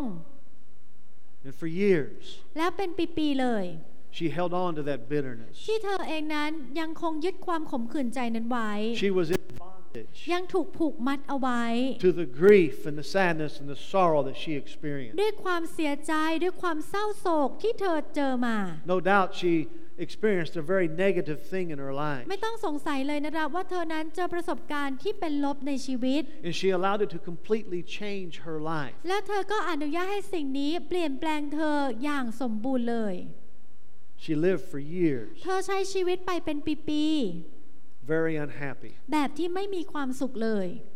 And for years, แล้วเป็นปีๆเลย she held on to that bitterness. ที่เธอเองนั้นยังคงยึดความขมขื่นใจนั้นไว้ She was in bondage ยังถูกผูกมัดเอาไว้ to the grief and the sadness and the sorrow that she experienced. ด้วยความเสียใจด้วยความเศร้าโศกที่เธอเจอมา No doubt she experienced a very negative thing in her life. ไม่ต้องสงสัยเลยนะครับว่าเธอนั้นเจอประสบการณ์ที่เป็นลบในชีวิต And she allowed it to completely change her life. แล้วเธอก็อนุญาตให้สิ่งนี้เปลี่ยนแปลงเธออย่างสมบูรณ์เลย She lived for years เธอใช้ชีวิตไปเป็นปี very unhappy. ๆแบบที่ไม่มีความสุขเลย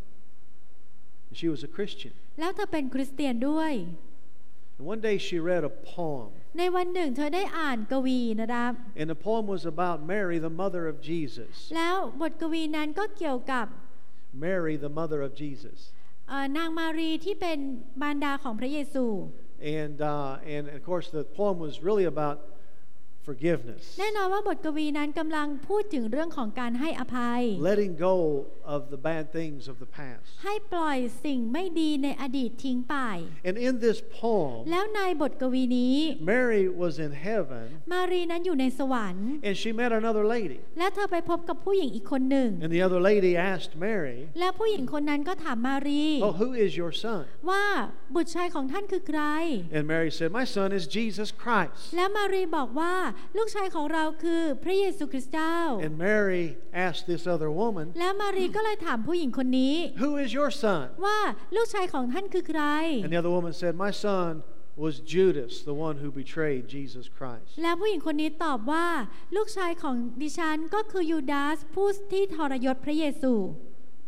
She was a Christian. แล้วเธอเป็นคริสเตียนด้วย And one day she read a poem. ในวันหนึ่งเธอได้อ่านกวีนะครับ And the poem was about Mary, the mother of Jesus. แล้วบทกวีนั้นก็เกี่ยวกับ Mary, the mother of Jesus. เอ่อนางมารีที่เป็นมารดาของพระเยซู And, uh, and of course, the poem was really about forgiveness, แน่นอนว่าบทกวีนั้นกำลังพูดถึงเรื่องของการให้อภัย letting go of the bad things of the past. ให้ปล่อยสิ่งไม่ดีในอดีตทิ้งไป And in this poem, แล้วในบทกวีนี้ Mary was in heaven มารีนั้นอยู่ในสวรรค์ and she met another lady. และเธอไปพบกับผู้หญิงอีกคนหนึ่ง And the other lady asked Mary, แล้วผู้หญิงคนนั้นก็ถามมารี oh, who is your son? ว่าบุตรชายของท่านคือใคร And Mary said, my son is Jesus Christ. แล้วมารีบอกว่าลูกชายของเราคือพระเยซูคริสต์เจ้า And Mary asked this other woman, แล้วมารีก็เลยถามผู้หญิงคนนี้ who is your son? ว่าลูกชายของท่านคือใคร And the other woman said, my son was Judas, the one who betrayed Jesus Christ. แล้วผู้หญิงคนนี้ตอบว่าลูกชายของดิฉันก็คือยูดาสผู้ที่ทรยศพระเยซู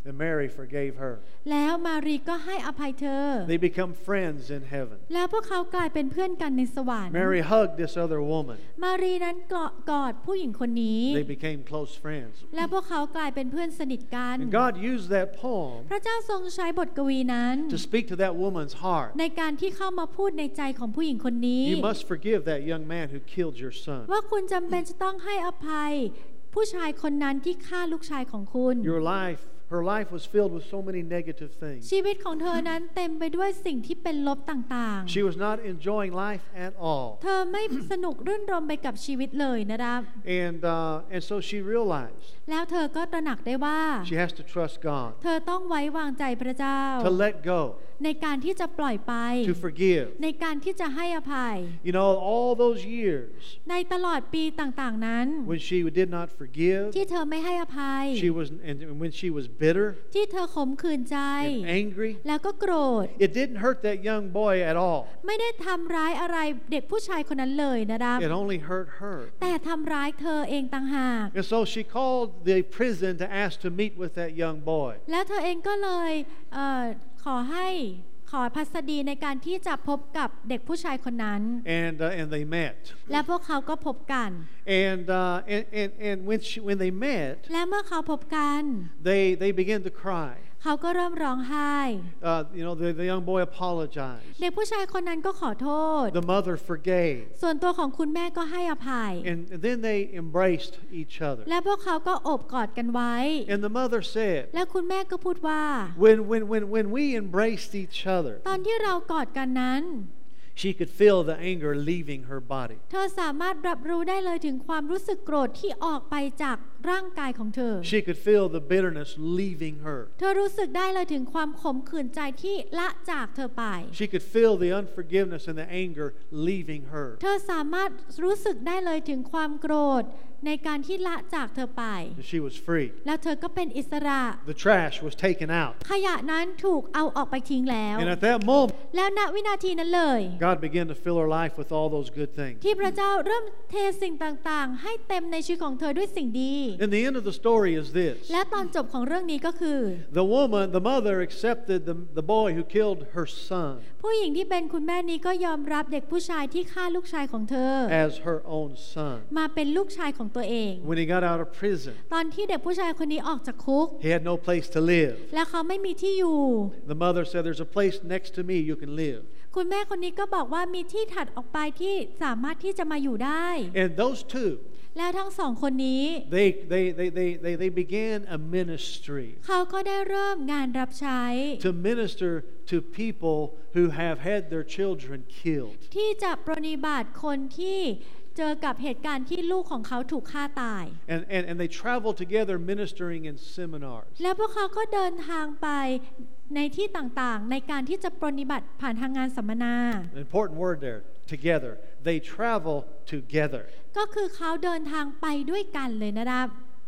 And Mary forgave her. แล้วมารีก็ให้อภัยเธอ They become friends in heaven. แล้วพวกเขากลายเป็นเพื่อนกันในสวรรค์ Mary hugged this other woman. มารีนั้นกอดผู้หญิงคนนี้ They became close friends. และพวกเขากลายเป็นเพื่อนสนิทกัน And God used that poem พระเจ้าทรงใช้บทกวีนั้น to speak to that woman's heart. ในการที่เข้ามาพูดในใจของผู้หญิงคนนี้ You must forgive that young man who killed your son. ว่าคุณจำเป็นจะต้องให้อภัยผู้ชายคนนั้นที่ฆ่าลูกชายของคุณ Your life, her life was filled with so many negative things. ชีวิตของเธอนั้นเต็มไปด้วยสิ่งที่เป็นลบต่างๆ She was not enjoying life at all. เธอไม่สนุกรื่นรมไปกับชีวิตเลยนะครับ And uh, and so she realized แล้วเธอก็ตระหนักได้ว่า she has to trust God, เธอต้องไว้วางใจพระเจ้า to let go, ในการที่จะปล่อยไป to forgive. ในการที่จะให้อภัย You know, all those years ในตลอดปีต่างๆนั้น when she did not forgive, ที่เธอไม่ให้อภัย she was and when she was bitter ที่เธอขมขื่นใจ and angry, แล้วก็โกรธ it didn't hurt that young boy at all. ไม่ได้ทำร้ายอะไรเด็กผู้ชายคนนั้นเลยนะครับ It only hurt her. แต่ทำร้ายเธอเองต่างหาก And so she called the prison to ask to meet with that young boy. แล้วเธอเองก็เลยเอ่อขอให้ขอพัสดีในการที่จะพบกับเด็กผู้ชายคนนั้น And uh, and they met. และพวกเขาก็พบกัน And uh, and and, and when she, when they met, และเมื่อเขาพบกัน they they began to cry. เขาก็เริ่มร้องไห้ Uh, you know, the, the young boy apologized. เด็กผู้ชายคนนั้นก็ขอโทษ The mother forgave. ส่วนตัวของคุณแม่ก็ให้อภัย And, and then they embraced each other. และพวกเขาก็โอบกอดกันไว้ And the mother said, และคุณแม่ก็พูดว่า when when when when we embraced each other, ตอนที่เรากอดกันนั้น she could feel the anger leaving her body. เธอสามารถรับรู้ได้เลยถึงความรู้สึกโกรธที่ออกไปจากร่างกายของเธอ She could feel the bitterness leaving her. เธอรู้สึกได้เลยถึงความขมขื่นใจที่ละจากเธอไป She could feel the unforgiveness and the anger leaving her. เธอสามารถรู้สึกได้เลยถึงความโกรธในการที่ละจากเธอไป And she was free. แล้วเธอก็เป็นอิสระ The trash was taken out. ขยะนั้นถูกเอาออกไปทิ้งแล้ว And at that moment, แล้วณวินาทีนั้นเลย God began to fill her life with all those good things. ที่พระเจ้าเริ่มเทสิ่งต่างๆให้เต็มในชีวิตของเธอด้วยสิ่งดี And the end of the story is this. และตอนจบของเรื่องนี้ก็คือ The woman, the mother accepted the, the boy who killed her son ผู้หญิงที่เป็นคุณแม่นี้ก็ยอมรับเด็กผู้ชายที่ฆ่าลูกชายของเธอ as her own son. มาเป็นลูกชายของตัวเอง When he got out of prison, ตอนที่เด็กผู้ชายคนนี้ออกจากคุก he had no place to live. และเขาไม่มีที่อยู่ The mother said, there's a place next to me you can live. คุณแม่คนนี้ก็บอกว่ามีที่ถัดออกไปที่สามารถที่จะมาอยู่ได้ And those two, แล้วทั้งสองคนนี้ they, they, they, they, they, they began a ministry เขาก็ได้เริ่มงานรับใช้ to minister to people who have had their children killed. ที่จะปรนนิบัติคนที่เจอกับเหตุการณ์ที่ลูกของเขาถูกฆ่าตาย And, and, and they traveled together ministering in seminars. แล้วพวกเขาก็เดินทางไปในที่ต่างๆในการที่จะปรนนิบัติผ่านทางงานสัมมนา An important word there, together. They travel together. ก็คือเขาเดินทางไปด้วยกันเลยนะครับ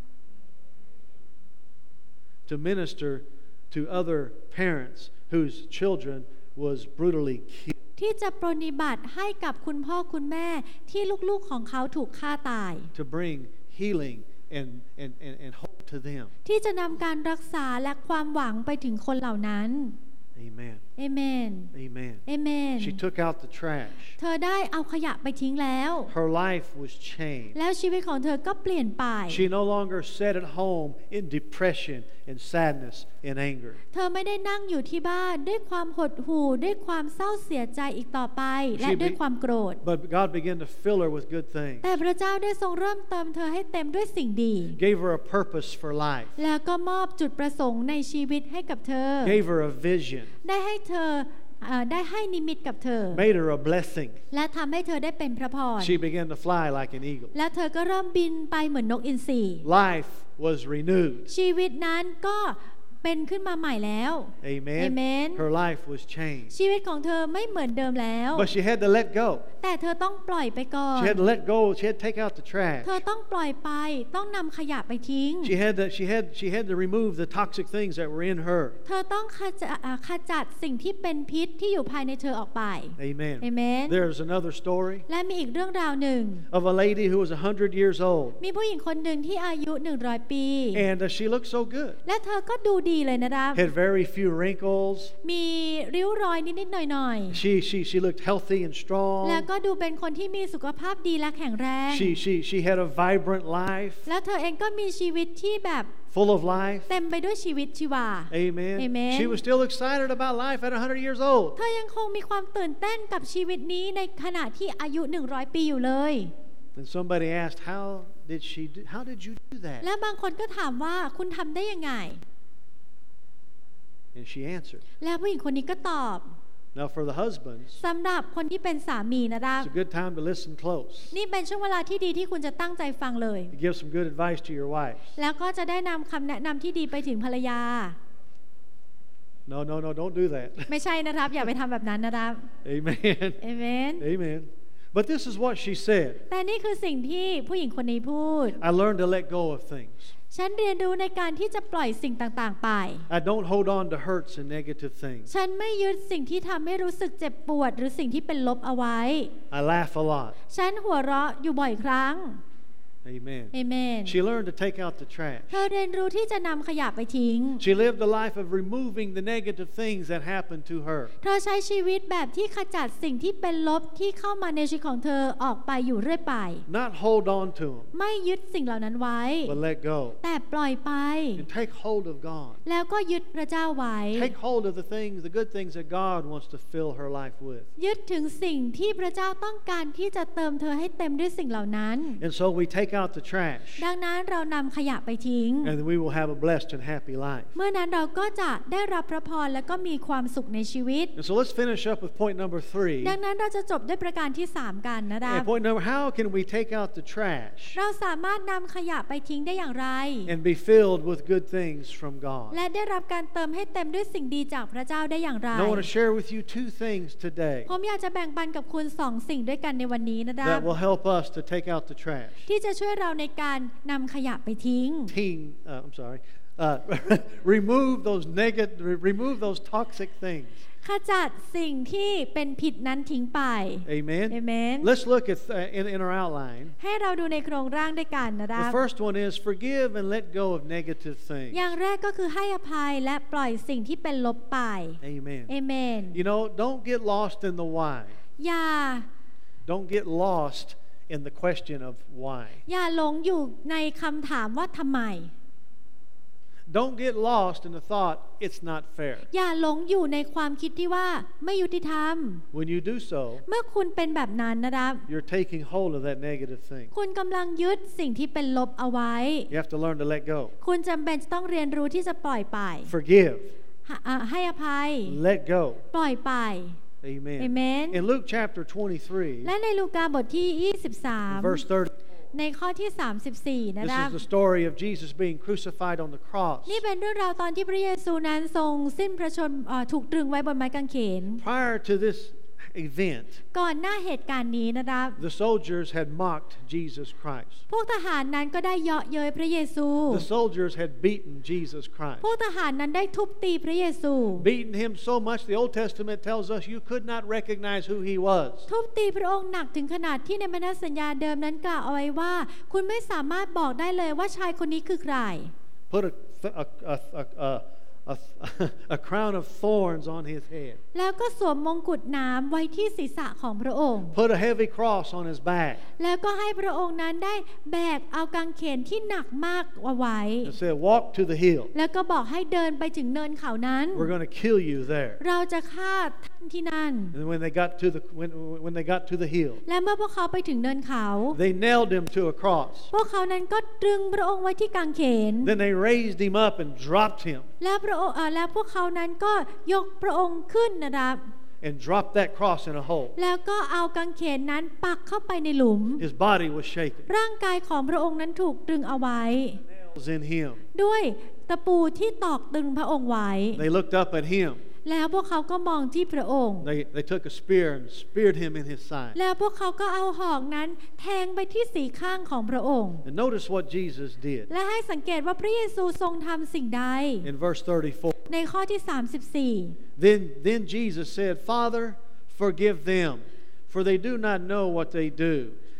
To minister to other parents whose children was brutally killed. ที่จะปรนนิบัติให้กับคุณพ่อคุณแม่ที่ลูกๆของเขาถูกฆ่าตาย To bring healing and, and, and, and hope to them. ที่จะนำการรักษาและความหวังไปถึงคนเหล่านั้น Amen. เอเมน Amen. เอเมน She took out the trash. เธอได้เอาขยะไปทิ้งแล้ว Her life was changed. แล้วชีวิตของเธอก็เปลี่ยนไป She no longer sat at home in depression and sadness and anger. เธอไม่ได้นั่งอยู่ที่บ้านด้วยความหดหู่ด้วยความเศร้าเสียใจอีกต่อไป และด้วยความโกรธ But God began to fill her with good things. แต่พระเจ้าได้ทรงเริ่มเติมเธอให้เต็มด้วยสิ่งดี Gave her a purpose for life. แล้วก็มอบจุดประสงค์ในชีวิตให้กับเธอ Gave her a vision. ได้ให้เธอเอ่อได้ให้นิมิตกับเธอ Made her a blessing. และทำให้เธอได้เป็นพระพร She began to fly like an eagle. และเธอก็เริ่มบินไปเหมือนนกอินทรี Life was renewed. ชีวิตนั้นก็เป็นขึ้นมาใหม่แล้ว Amen. Amen. Her life was changed. ชีวิตของเธอไม่เหมือนเดิมแล้ว But she had to let go. แต่เธอต้องปล่อยไปก่อน She had to let go. She had to take out the trash. เธอต้องปล่อยไปต้องนำขยะไปทิ้ง She had to, she had, she had to remove the toxic things that were in her. เธอต้องขจัดอ่าขจัดสิ่งที่เป็นพิษที่อยู่ภายในเธอออกไป Amen. Amen. There's another story และมีอีกเรื่องราวหนึ่ง of a lady who was one hundred years old. มีผู้หญิงคนหนึ่งที่อายุหนึ่งร้อยปี And uh, she looked so good. และเธอก็ดูดีดีเลยนะครับ had very few wrinkles. มีริ้วรอยนิดๆหน่อยๆ She she she looked healthy and strong. แล้วก็ดูเป็นคนที่มีสุขภาพดีและแข็งแรง She she she had a vibrant life. แล้วเธอเองก็มีชีวิตที่แบบ full of life. เต็มไปด้วยชีวิตชีวา Amen. Amen. She was still excited about life at one hundred years old. เธอยังคงมีความตื่นเต้นกับชีวิตนี้ในขณะที่อายุหนึ่งร้อยปีอยู่เลย And somebody asked, "How did she do, how did you do that?" และบางคนก็ถามว่าคุณทำได้ยังไง And she answered. แล้วผู้หญิงคนนี้ก็ตอบ Now for the husbands, สำหรับคนที่เป็นสามีนะครับ it's a good time to listen close. นี่เป็นช่วงเวลาที่ดีที่คุณจะตั้งใจฟังเลย To give some good advice to your wives. แล้วก็จะได้นำคำแนะนำที่ดีไปถึงภรรยา No, no, no, don't do that. ไม่ใช่นะครับอย่าไปทำแบบนั้นนะครับ Amen. เอเมน Amen. But this is what she said. แต่นี่คือสิ่งที่ผู้หญิงคนนี้พูด I learned to let go of things. ฉันเรียนรู้ในการที่จะปล่อยสิ่งต่างๆไป I don't hold on to hurts and negative things. ฉันไม่ยึดสิ่งที่ทำให้รู้สึกเจ็บปวดหรือสิ่งที่เป็นลบเอาไว้ I laugh a lot. ฉันหัวเราะอยู่บ่อยครั้ง Amen. เอเมน She learned to take out the trash. เธอเรียนรู้ที่จะนำขยะไปทิ้ง She lived a life of removing the negative things that happened to her. เธอใช้ชีวิตแบบที่ขจัดสิ่งที่เป็นลบที่เข้ามาในชีวิตของเธอออกไปอยู่เรื่อยไป Not hold on to them, ไม่ยึดสิ่งเหล่านั้นไว้ but let go. แต่ปล่อยไป And take hold of God. แล้วก็ยึดพระเจ้าไว้ Take hold of the things, the good things that God wants to fill her life with. ยึดถึงสิ่งที่พระเจ้าต้องการที่จะเติมเธอให้เต็มด้วยสิ่งเหล่านั้น And so we take out the trash, ดังนั้นเรานำขยะไปทิ้ง and then we will have a blessed and happy life. เมื่อนั้นเราก็จะได้รับพระพรและก็มีความสุขในชีวิต And so let's finish up with point number three. ดังนั้นเราจะจบด้วยประการที่สามกันนะคะ And point number, how can we take out the trash เราสามารถนำขยะไปทิ้งได้อย่างไร and be filled with good things from God? และได้รับการเติมให้เต็มด้วยสิ่งดีจากพระเจ้าได้อย่างไร And I want to share with you two things today ผมอยากจะแบ่งปันกับคุณสองสิ่งด้วยกันในวันนี้นะคะ that will help us to take out the trash. ที่จะช่วยเราในการนำขยะไปทิ้ง Ting, uh, I'm sorry. Uh, remove those negative, remove those toxic things. ขจัดสิ่งที่เป็นผิดนั้นทิ้งไป Amen. Amen. Let's look at uh, in, in our outline. ให้เราดูในโครงร่างด้วยกันนะครั The บ first one is forgive and let go of negative things. อย่างแรกก็คือให้อภัยและปล่อยสิ่งที่เป็นลบไป Amen. เอเมน You know, don't get lost in the why. อย่า Don't get lost in the question of why. อย่าหลงอยู่ในคำถามว่าทำไม Don't get lost in the thought it's not fair. อย่าหลงอยู่ในความคิดที่ว่าไม่ยุติธรรม When you do so, เมื่อคุณเป็นแบบนั้นนะครับ you're taking hold of that negative thing. คุณกำลังยึดสิ่งที่เป็นลบเอาไว้ You have to learn to let go. คุณจำเป็นจะต้องเรียนรู้ที่จะปล่อยไป Forgive. อ่ะให้อภัย Let go. ปล่อยไป Amen. Amen. In Luke chapter twenty-three, และในลูกาบทที่ยี่สิบสาม verse thirty, ในข้อที่สามสิบสี่นะ this ครับ is the story of Jesus being crucified on the cross. นี่เป็นเรื่องราวตอนที่พระเยซูนั้นทรงสิ้นพระชนม์เอ่อถูกตรึงไว้บนไม้กางเขน Prior to this event, ก่อนหน้าเหตุการณ์นี้นะครับ the soldiers had mocked Jesus Christ. พวกทหารนั้นก็ได้เยาะเย้ยพระเยซู The soldiers had beaten Jesus Christ. พวกทหารนั้นได้ทุบตีพระเยซู Beaten him so much, the Old Testament tells us you could not recognize who he was. ทุบตีพระองค์หนักถึงขนาดที่ในพันธสัญญาเดิมนั้นกล่าวเอาไว้ว่า คุณไม่สามารถบอกได้เลยว่าชายคนนี้คือใคร Put a, a, a, a, a, a, a crown of thorns on his head. แล้วก็สวมมงกุฎน้ำไว้ที่ศีรษะของพระองค์ Put a heavy cross on his back. แล้วก็ให้พระองค์นั้นได้แบกเอากางเขนที่หนักมากเอาไว้ And said, walk to the hill. แล้วก็บอกให้เดินไปถึงเนินเขานั้น We're going to kill you there. เราจะฆ่าท่านที่นั่น And when they got to the when, when they got to the hill, และเมื่อพวกเขาไปถึงเนินเขา they nailed him to a cross. พวกเขานั้นก็ตรึงพระองค์ไว้ที่กางเขน Then they raised him up and dropped him แล้วพระองค์เอ่อแล้วพวกเขานั้นก็ยกพระองค์ขึ้นนะครับ and dropped that cross in a hole. แล้วก็เอากางเขนนั้นปักเข้าไปในหลุม His body was shaken. ร่างกายของพระองค์นั้นถูกตรึงเอาไว้ Nails in him. ด้วยตะปูที่ตอกตรึงพระองค์ไว้ They looked up at him. แล้วพวกเขาก็มองที่พระองค์ They they took a spear and speared him in his side. แล้วพวกเขาก็เอาหอกนั้นแทงไปที่สีข้างของพระองค์ And notice what Jesus did และให้สังเกตว่าพระเยซูทรงทำสิ่งใด in verse thirty-four. ในข้อที่สามสิบสี่ Then then Jesus said, "Father, forgive them, for they do not know what they do."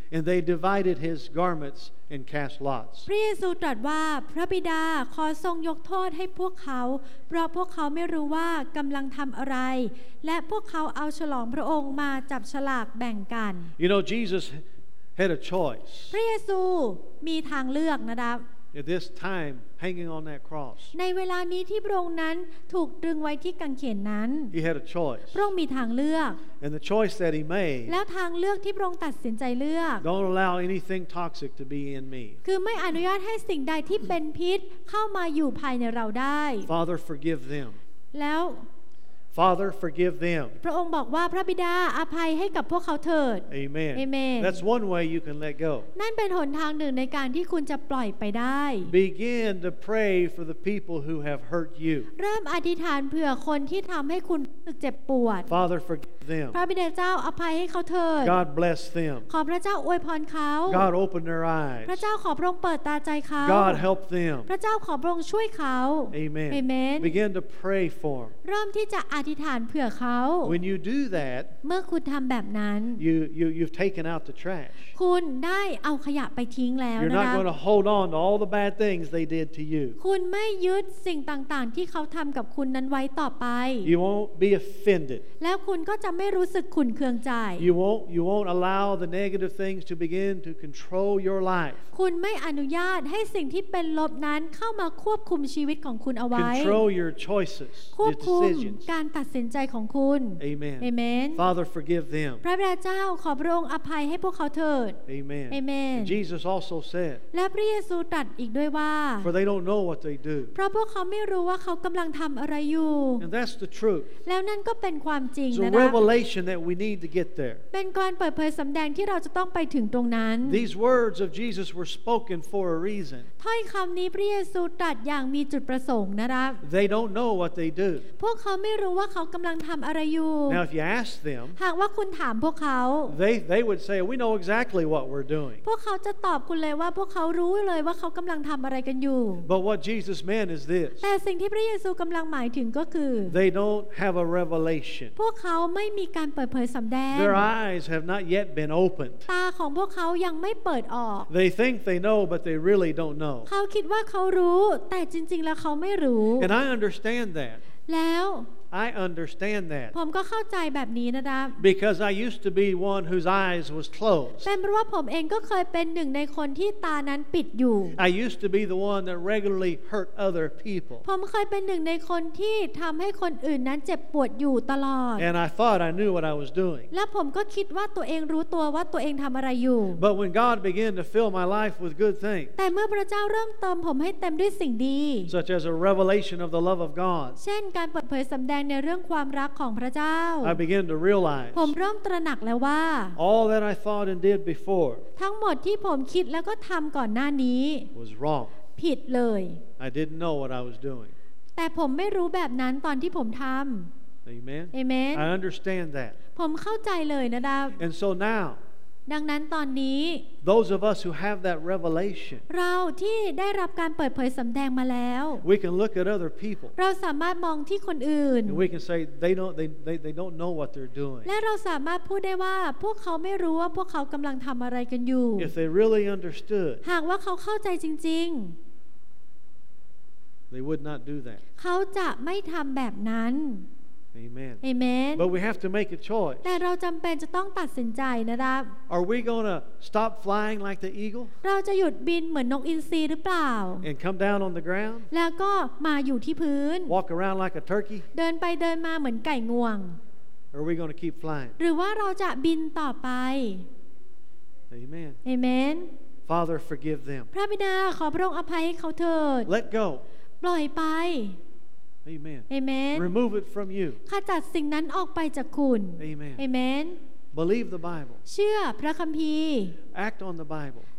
and they divided his garments and cast lots. พระเยซูตรัสว่าพระบิดาขอทรงยกโทษให้พวกเขาเพราะพวกเขาไม่รู้ว่ากำลังทำอะไรและพวกเขาเอาฉลองพระองค์มาจับฉลากแบ่งกัน You know, Jesus had a choice. พระเยซูมีทางเลือกนะครับ At this time, hanging on that cross, ในเวลานี้ที่พระองค์นั้นถูกตรึงไว้ที่กางเขนนั้น he had a choice. พระองค์มีทางเลือก And the choice that he made, แล้วทางเลือกที่พระองค์ตัดสินใจเลือก don't allow anything toxic to be in me. คือไม่อนุญาตให้สิ่งใดที่เป็นพิษเข้ามาอยู่ภายในเราได้ Father, forgive them. แล้ว Father, forgive them. พระองค์บอกว่าพระบิดาอภัยให้กับพวกเขาเถิด Amen. Amen. That's one way you can let go. นั่นเป็นหนทางหนึ่งในการที่คุณจะปล่อยไปได้ Begin to pray for the people who have hurt you. เริ่มอธิษฐานเผื่อคนที่ทำให้คุณรู้สึกเจ็บปวด Father, forgive them. พระบิดาเจ้าอภัยให้เขาเถิด God bless them. ขอพระเจ้าอวยพรเขา God open their พระ eyes. เจ้าขอพระองค์เปิดตาใจเขา God help them. พระเจ้าขอพระองค์ช่วยเขา Amen. Amen. Begin to pray for them. เริ่มที่จะอธิษฐานเผื่อเขา When you do that, เมื่อคุณทำแบบนั้น you, you, you've taken out the trash. คุณได้เอาขยะไปทิ้งแล้ว You're นะ not คะ going to hold on to all the bad things they did to you. คุณไม่ยึดสิ่งต่างๆที่เขาทำกับคุณนั้นไว้ต่อไป You won't be offended. แล้วคุณก็จะไม่รู้สึกขุ่นเคืองใจ You won't, you won't allow the negative things to begin to control your life. คุณไม่อนุญาตให้สิ่งที่เป็นลบนั้นเข้ามาควบคุมชีวิตของคุณเอาไว้ Control your choices, ควบ your คุม decisions. การตัดสินใจของคุณ Amen. Amen. Father, forgive them. พระบิดาเจ้าขอพระองค์อภัยให้พวกเขาเถิด Amen. Amen. And Jesus also said, และพระเยซูตรัสอีกด้วยว่า for they don't know what they do. เพราะพวกเขาไม่รู้ว่าเขากำลังทำอะไรอยู่ And that's the truth. แล้วนั่นก็เป็นความจริง It's นะ a นะ revelation that we need to get there. เป็นการเปิดเผยสำแดงที่เราจะต้องไปถึงตรงนั้น These words of Jesus were spoken for a reason. ถ้อยคำนี้พระเยซูตรัสอย่างมีจุดประสงค์นะครับ They don't know what they do. พวกเขาไม่รู้ว่าเขากำลังทำอะไรอยู่ Now, if you ask them, หากว่าคุณถามพวกเขา they, they would say, we know exactly what we're doing. พวกเขาจะตอบคุณเลยว่าพวกเขารู้เลยว่าเขากำลังทำอะไรกันอยู่ But what Jesus meant is this. แต่สิ่งที่พระเยซูกำลังหมายถึงก็คือ They don't have a revelation. พวกเขาไม่มีการเปิดเผยสำแดง Their eyes have not yet been opened. ตาของพวกเขายังไม่เปิดออก They think they know, but they really don't know. เขาคิดว่าเขารู้แต่จริงๆแล้วเขาไม่รู้ And I understand that. แล้ว I understand that. ผมก็เข้าใจแบบนี้นะครับ Because I used to be one whose eyes was closed. เป็นเพราะว่าผมเองก็เคยเป็นหนึ่งในคนที่ตานั้นปิดอยู่ I used to be the one that regularly hurt other people. ผมเคยเป็นหนึ่งในคนที่ทำให้คนอื่นนั้นเจ็บปวดอยู่ตลอด And I thought I knew what I was doing. และผมก็คิดว่าตัวเองรู้ตัวว่าตัวเองทำอะไรอยู่ But when God began to fill my life with good things, แต่เมื่อพระเจ้าเริ่มเติมผมให้เต็มด้วยสิ่งดี such as a revelation of the love of God, เช่นการเปิดเผยสำแดงในเรื่องความรักของพระเจ้า I began to realize ผมเริ่มตระหนักแล้วว่า all that I thought and did before ทั้งหมดที่ผมคิดแล้วก็ทำก่อนหน้านี้ was wrong. ผิดเลย I didn't know what I was doing. แต่ผมไม่รู้แบบนั้นตอนที่ผมทำ Amen? เอเมน I understand that. ผมเข้าใจเลยนะครับ And so now, ดังนั้นตอนนี้ those of us who have that revelation, เราที่ได้รับการเปิดเผยสำแดงมาแล้ว we can look at other people เราสามารถมองที่คนอื่น and we can say they don't, they, they, they don't know what they're doing. และเราสามารถพูดได้ว่าพวกเขาไม่รู้ว่าพวกเขากำลังทำอะไรกันอยู่ If they really understood, หากว่าเขาเข้าใจจริง they would not do that. ๆ เขาจะไม่ทำแบบนั้น Amen. เอเมน But we have to make a choice. แต่เราจำเป็นจะต้องตัดสินใจนะครับ Are we going to stop flying like the eagle เราจะหยุดบินเหมือนนกอินทรีหรือเปล่า and come down on the ground, แล้วก็มาอยู่ที่พื้น walk around like a turkey? เดินไปเดินมาเหมือนไก่งวง Or are we going to keep flying? หรือว่าเราจะบินต่อไป Amen. เอเมน Father, forgive them. พระบิดาขอพระองค์อภัยให้เขาเถิด Let go. ปล่อยไป Amen. เอเมน Remove it from you. ขจัดสิ่งนั้นออกไปจากคุณ Amen. เอเมน Believe the Bible. เชื่อพระคัมภีร์ Act on the Bible.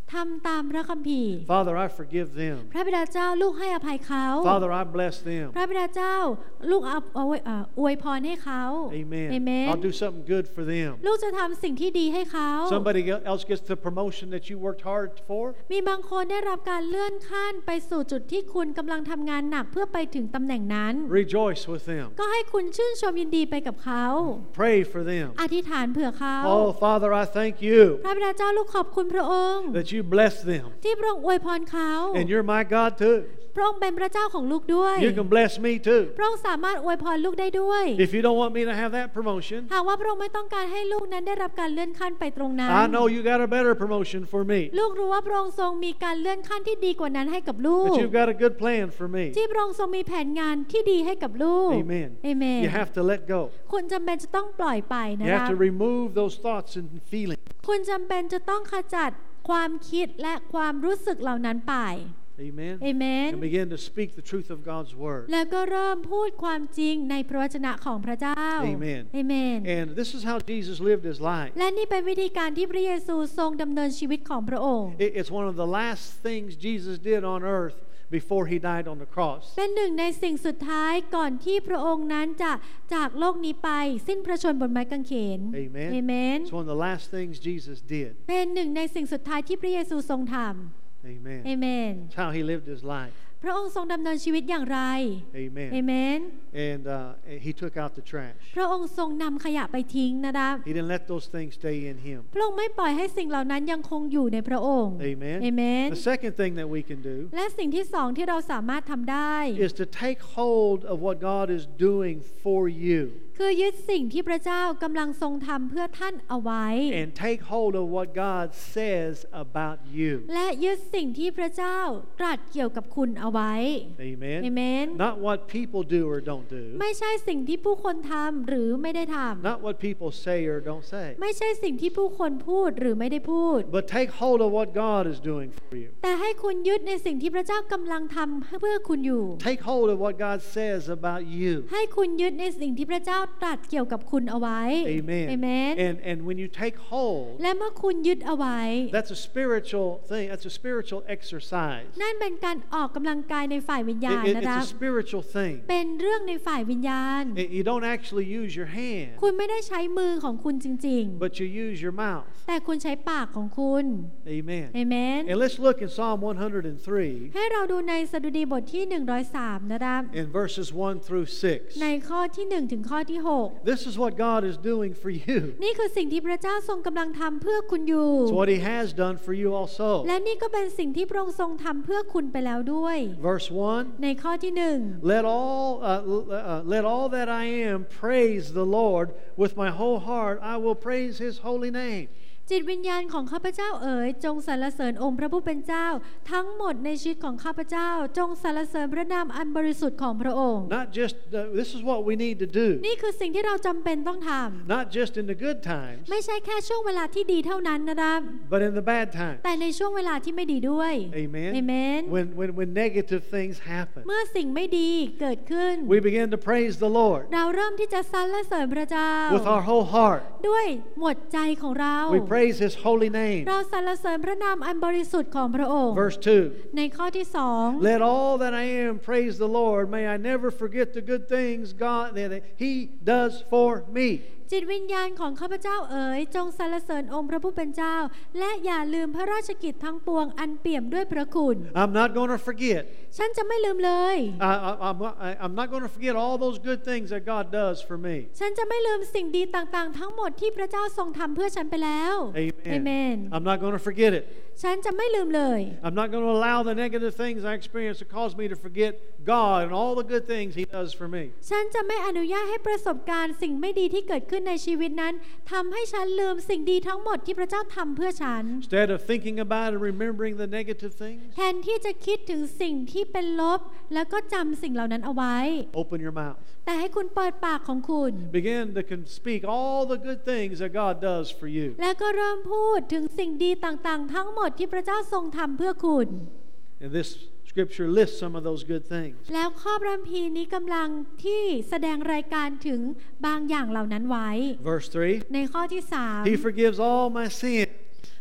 ทำตามพระคัมภีร์ Father, I forgive them. พระบิดาเจ้าลูกให้อภัยเขา Father, I bless them. พระบิดาเจ้าลูกเอาเอาไว้เอ่ออวยพรให้เขา Amen. Amen. I'll do something good for them. ลูกจะทำสิ่งที่ดีให้เขา Somebody else gets the promotion that you worked hard for. มีบางคนได้รับการเลื่อนขั้นไปสู่จุดที่คุณกำลังทำงานหนักเพื่อไปถึงตำแหน่งนั้น Rejoice with them. ก็ให้คุณชื่นชมยินดีไปกับเขา Pray for them. อธิษฐานเผื่อเขา Oh, Father, I thank you พระบิดาเจ้าลูกขอบคุณพระองค์ that you bless them. ที่พระองค์อวยพรเขา And you're my God too. พระองค์เป็นพระเจ้าของลูกด้วย You can bless me too. พระองค์สามารถอวยพรลูกได้ด้วย If you don't want me to have that promotion, หากว่าพระองค์ไม่ต้องการให้ลูกนั้นได้รับการเลื่อนขั้นไปตรงนั้น I know you got a better promotion for me. ลูกรู้ว่าพระองค์ทรงมีการเลื่อนขั้นที่ดีกว่านั้นให้กับลูก That you've got a good plan for me. ที่พระองค์ทรงมีแผนงานที่ดีให้กับลูก Amen. Amen. You have to let go. คุณจำเป็นจะต้องปล่อยไปนะ You ค have รับ to remove those thoughts and feelings. คุณจำเป็นจะต้องขจัดความคิดและความรู้สึกเหล่านั้นไป Amen. Amen. And begin to speak the truth of God's word. แล้วก็เริ่มพูดความจริงในพระวจนะของพระเจ้า Amen. Amen. And this is how Jesus lived his life. และนี่เป็นวิธีการที่พระเยซูทรงดำเนินชีวิตของพระองค์ It- It's one of the last things Jesus did on earth before he died on the cross. เป็นหนึ่งในสิ่งสุดท้ายก่อนที่พระองค์นั้นจะจากโลกนี้ไปสิ้นพระชนม์บนไม้กางเขน Amen. Amen. It's one of the last things Jesus did. เป็นหนึ่งในสิ่งสุดท้ายที่พระเยซูทรงทำ Amen. Amen. It's how he lived his life. พระองค์ทรงดำเนินชีวิตอย่างไร Amen. Amen. And uh, he took out the trash. พระองค์ทรงนำขยะไปทิ้งนะครับ He didn't let those things stay in him. พระองค์ไม่ปล่อยให้สิ่งเหล่านั้นยังคงอยู่ในพระองค์ Amen. Amen. The second thing that we can do และสิ่งที่สองที่เราสามารถทำได้ is to take hold of what God is doing for you คือยึดสิ่งที่พระเจ้ากำลังทรงทำเพื่อท่านเอาไว้ and take hold of what God says about you. และยึดสิ่งที่พระเจ้าตรัสเกี่ยวกับคุณเอาไว้ Amen. Amen. Not what people do or don't do. ไม่ใช่สิ่งที่ผู้คนทำหรือไม่ได้ทำ Not what people say or don't say. ไม่ใช่สิ่งที่ผู้คนพูดหรือไม่ได้พูด But take hold of what God is doing for you. แต่ให้คุณยึดในสิ่งที่พระเจ้ากำลังทำเพื่อคุณอยู่ Take hold of what God says about you. ให้คุณยึดในสิ่งที่พระเจ้าตรัสเกี่ยวกับคุณเอาไว้ Amen. Amen. And and when you take hold, และเมื่อคุณยึดเอาไว้ that's a spiritual thing. That's a spiritual exercise. นั่นเป็นการออกกำลังกายในฝ่ายวิญญาณ It- it- นะ it's ครับ a spiritual thing. เป็นเรื่องในฝ่ายวิญญาณ It- You don't actually use your hand, คุณไม่ได้ใช้มือของคุณจริง but you use your mouth. ๆ แต่คุณใช้ปากของคุณ Amen. เอเมน And let's look in Psalm one hundred three ให้เราดูในสดุดีบทที่หนึ่งร้อยสามนะครับ in verses one through six. ในข้อที่หนึ่งถึงข้อที่หก This is what God is doing for you. นี่คือสิ่งที่พระเจ้าทรงกำลังทำเพื่อคุณอยู่ It's what He has done for you also. และนี่ก็เป็นสิ่งที่พระองค์ทรงทำเพื่อคุณไปแล้วด้วย Verse one. ในข้อที่หนึ่ง Let all uh, uh, let all that I am praise the Lord with my whole heart. I will praise His holy name. จิตวิญญาณของข้าพเจ้าเอ๋ยจงสรรเสริญองค์พระผู้เป็นเจ้า ทั้งหมดในชีวิตของข้าพเจ้าจงสรรเสริญพระนามอันบริสุทธิ์ของพระองค์ Not just uh, this is what we need to do. นี่คือสิ่งที่เราจำเป็นต้องท Not just in the good times, ำไม่ใช่แค่ช่วงเวลาที่ดีเท่านั้นนะครับ but in the bad times. แต่ในช่วงเวลาที่ไม่ดีด้วย Amen. เอเมน When when when negative things happen, เมื่อสิ่งไม่ดีเกิดขึ้น we begin to praise the Lord เราเริ่มที่จะสรรเสริญพระเจ้า with our whole heart. ด้วยหมดใจของเรา We praise His holy name. เราสรรเสริญพระนามอันบริสุทธิ์ของพระองค์ Verse two. ในข้อที่สอง Let all that I am praise the Lord. May I never forget the good things God that He does for me. จิตวิญญาณของข้าพเจ้าเอ๋ยจงสรรเสริญองค์พระผู้เป็นเจ้าและอย่าลืมพระราชกิจทั้งปวงอันเปี่ยมด้วยพระคุณ I'm not going to forget. ฉันจะไม่ลืมเลย I, I, I'm, I, I'm not going to forget all those good things that God does for me. ฉันจะไม่ลืมสิ่งดีต่างๆ ทั้งหมดที่พระเจ้าทรงทำเพื่อฉันไปแล้ว Amen. Amen. I'm not going to forget it. ฉันจะไม่ลืมเลย I'm not going to allow the negative things I experience to cause me to forget God and all the good things He does for me. ฉันจะไม่อนุญาตให้ประสบการณ์สิ่งไม่ดีที่เกิดขึ้นในชีวิตนั้นทำให้ฉันลืมสิ่งดีทั้งหมดที่พระเจ้าทำเพื่อฉัน Instead of thinking about and remembering the negative things, แทนที่จะคิดถึงสิ่งที่เป็นลบแล้วก็จำสิ่งเหล่านั้นเอาไว้ open your mouth. แต่ให้คุณเปิดปากของคุณ Begin to con- speak all the good things that God does for you. และก็เริ่มพูดถึงสิ่งดีต่างๆ ทั้งหมดที่พระเจ้าทรงทำเพื่อคุณ And this scripture lists some of those good things. แล้วข้อพระคัมภีร์นี้กำลังที่แสดงรายการถึงบางอย่างเหล่านั้นไว้ Verse three. ในข้อที่สาม He forgives all my sins.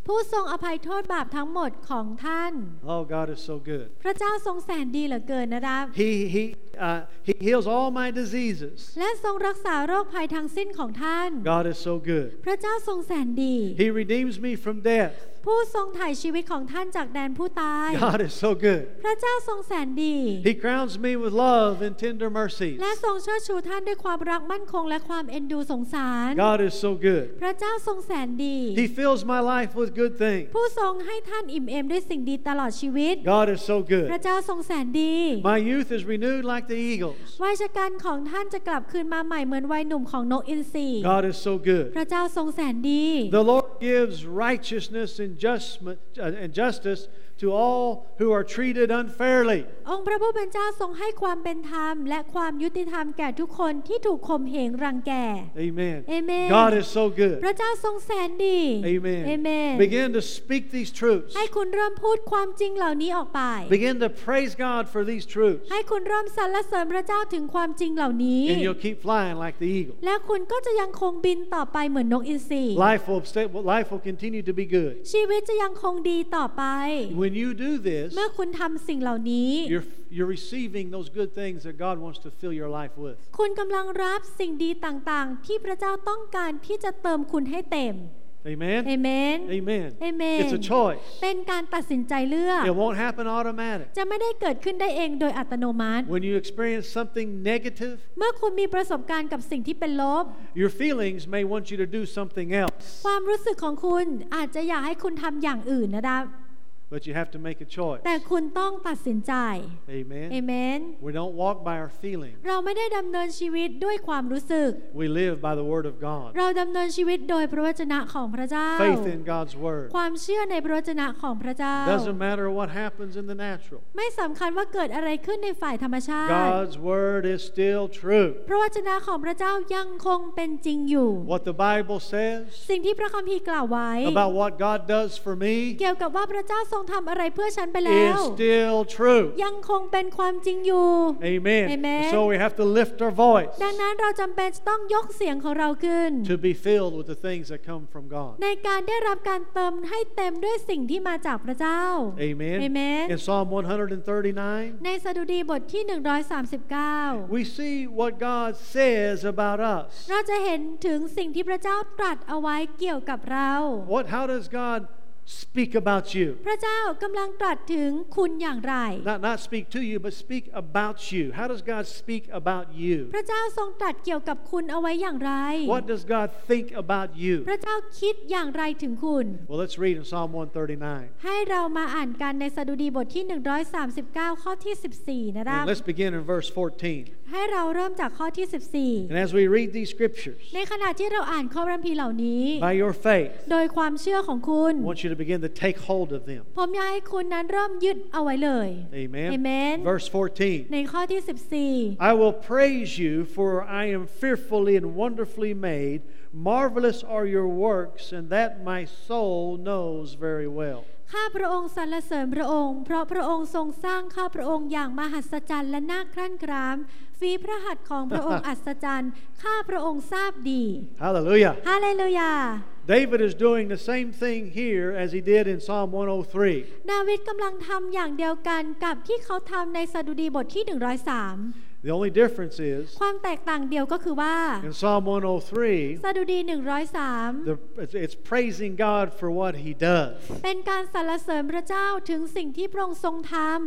ผู้ทรงอภัยโทษบาปทั้งหมดของท่าน Oh, God is so good. พระเจ้าทรงแสนดีเหลือเกินนะครับ He he uh, he heals all my diseases. และทรงรักษาโรคภัยทั้งสิ้นของท่าน God is so good. พระเจ้าทรงแสนดี He redeems me from death. ผู้ทรงไถ่ชีวิตของท่านจากแดนผู้ตาย God is so good. พระเจ้าทรงแสนดี He crowns me with love and tender mercies. และทรงเชิดชูท่านด้วยความรักมั่นคงและความเอ็นดูสงสาร God is so good. พระเจ้าทรงแสนดี He fills my life with good things. ผู้ทรงให้ท่านอิ่มเอมด้วยสิ่งดีตลอดชีวิต God is so พ good. ระเจ้าทรงแสนดี My youth is renewed like the eagles. วัยชกันของท่านจะกลับคืนมาใหม่เหมือนวัยหนุ่มของนกอินทรี God is so good. พระเจ้าทรงแสนดี The Lord gives righteousness and justment uh, and justice to all who are treated unfairly. องค์พระผู้เป็นเจ้าทรงให้ความเป็นธรรมและความยุติธรรมแก่ทุกคนที่ถูกข่มเหงรังแก Amen. Amen. God is so good. พระเจ้าทรงแสนดี Amen. Amen. Begin to speak these truths. ให้คุณเริ่มพูดความจริงเหล่านี้ออกไป Begin to praise God for these truths. ให้คุณเริ่มสรรเสริญพระเจ้าถึงความจริงเหล่านี้ And you'll keep flying like the eagle. และคุณก็จะยังคงบินต่อไปเหมือนนกอินทรี Life will, stay, life will continue to be good. ชีวิตจะยังคงดีต่อไป When you do this, เมื่อคุณทำสิ่งเหล่านี้ you're, you're receiving those good things that God wants to fill your life with. คุณกำลังรับสิ่งดีต่างๆ ที่พระเจ้าต้องการที่จะเติมคุณให้เต็ม Amen? Amen Amen. Amen It's a choice. เป็นการตัดสินใจเลือก It won't happen automatic. จะไม่ได้เกิดขึ้นได้เองโดยอัตโนมัติ When you experience something negative, เมื่อคุณมีประสบการณ์กับสิ่งที่เป็นลบ your feelings may want you to do something else. ความรู้สึกของคุณอาจจะอยากให้คุณทำอย่างอื่นนะครับ But you have to make a choice. แต่คุณต้องตัดสินใจ Amen. Amen We don't walk by our feelings. เราไม่ได้ดำเนินชีวิตด้วยความรู้สึก We live by the Word of God. เราดำเนินชีวิตโดยพระวจนะของพระเจ้า Faith in God's Word. ความเชื่อในพระวจนะของพระเจ้า Doesn't matter what happens in the natural. ไม่สำคัญว่าเกิดอะไรขึ้นในฝ่ายธรรมชาติ God's Word is still true. พระวจนะของพระเจ้ายังคงเป็นจริงอยู่ What the Bible says สิ่งที่พระคัมภีร์กล่าวไว้ about what God does for me เกี่ยวกับว่าพระเจ้าทรงทำอะไรเพื่อฉันไปแล้ว is still true. ยังคงเป็นความจริงอยู่ Amen. Amen. So we have to lift our voice ดังนั้นเราจำเป็นจะต้องยกเสียงของเราขึ้น to be filled with the things that come from God. ในการได้รับการเติมให้เต็มด้วยสิ่งที่มาจากพระเจ้า Amen. Amen. In Psalm one thirty-nine, ในสดุดีบทที่หนึ่งร้อยสามสิบเก้า we see what God says about us. เราจะเห็นถึงสิ่งที่พระเจ้าตรัสเอาไว้เกี่ยวกับเรา What? How does God speak about you? พระเจ้ากำลังตรัสถึงคุณอย่างไร Not not speak to you, but speak about you. How does God speak about you? พระเจ้าทรงตรัสเกี่ยวกับคุณเอาไว้อย่างไร What does God think about you? พระเจ้าคิดอย่างไรถึงคุณ Well, let's read in Psalm one thirty-nine. ให้เรามาอ่านกันในสดุดีบทที่หนึ่งร้อยสามสิบเก้าข้อที่สิบสี่นะครับ And let's begin in verse fourteen. ให้เราเริ่มจากข้อที่สิบสี่ And as we read these scriptures, ในขณะที่เราอ่านข้อพระคัมภีร์เหล่านี้ by your faith, โดยความเชื่อของคุณ I want you to begin to take hold of them. ผมอยากให้คุณนั้นเริ่มยึดเอาไว้เลย Amen. Amen. Verse fourteen. ในข้อที่สิบสี่ I will praise you, for I am fearfully and wonderfully made. Marvelous are your works, and that my soul knows very well. ข้าพระองค์สรรเสริญพระองค์เพราะพระองค์ทรงสร้างข้าพระองค์อย่างมหัศจรรย์และน่าครั่นครามฝีพระหัตถ์ของพระองค์ อัศจรรย์ข้าพระองค์ทราบดี Hallelujah. ฮาเลลูยา David is doing the same thing here as he did in Psalm one oh three. ดาวิดกำลังทำอย่างเดียวกันกับที่เขาทำในสดุดีบทที่หนึ่งร้อยสาม The only difference is, ความแตกต่างเดียวก็คือว่า in Psalm one oh three, สดุดีหนึ่งร้อยสาม the, it's, it's praising God for what he does. เป็นการสรรเสริญพระเจ้าถึงสิ่งที่พระองค์ทรงทำ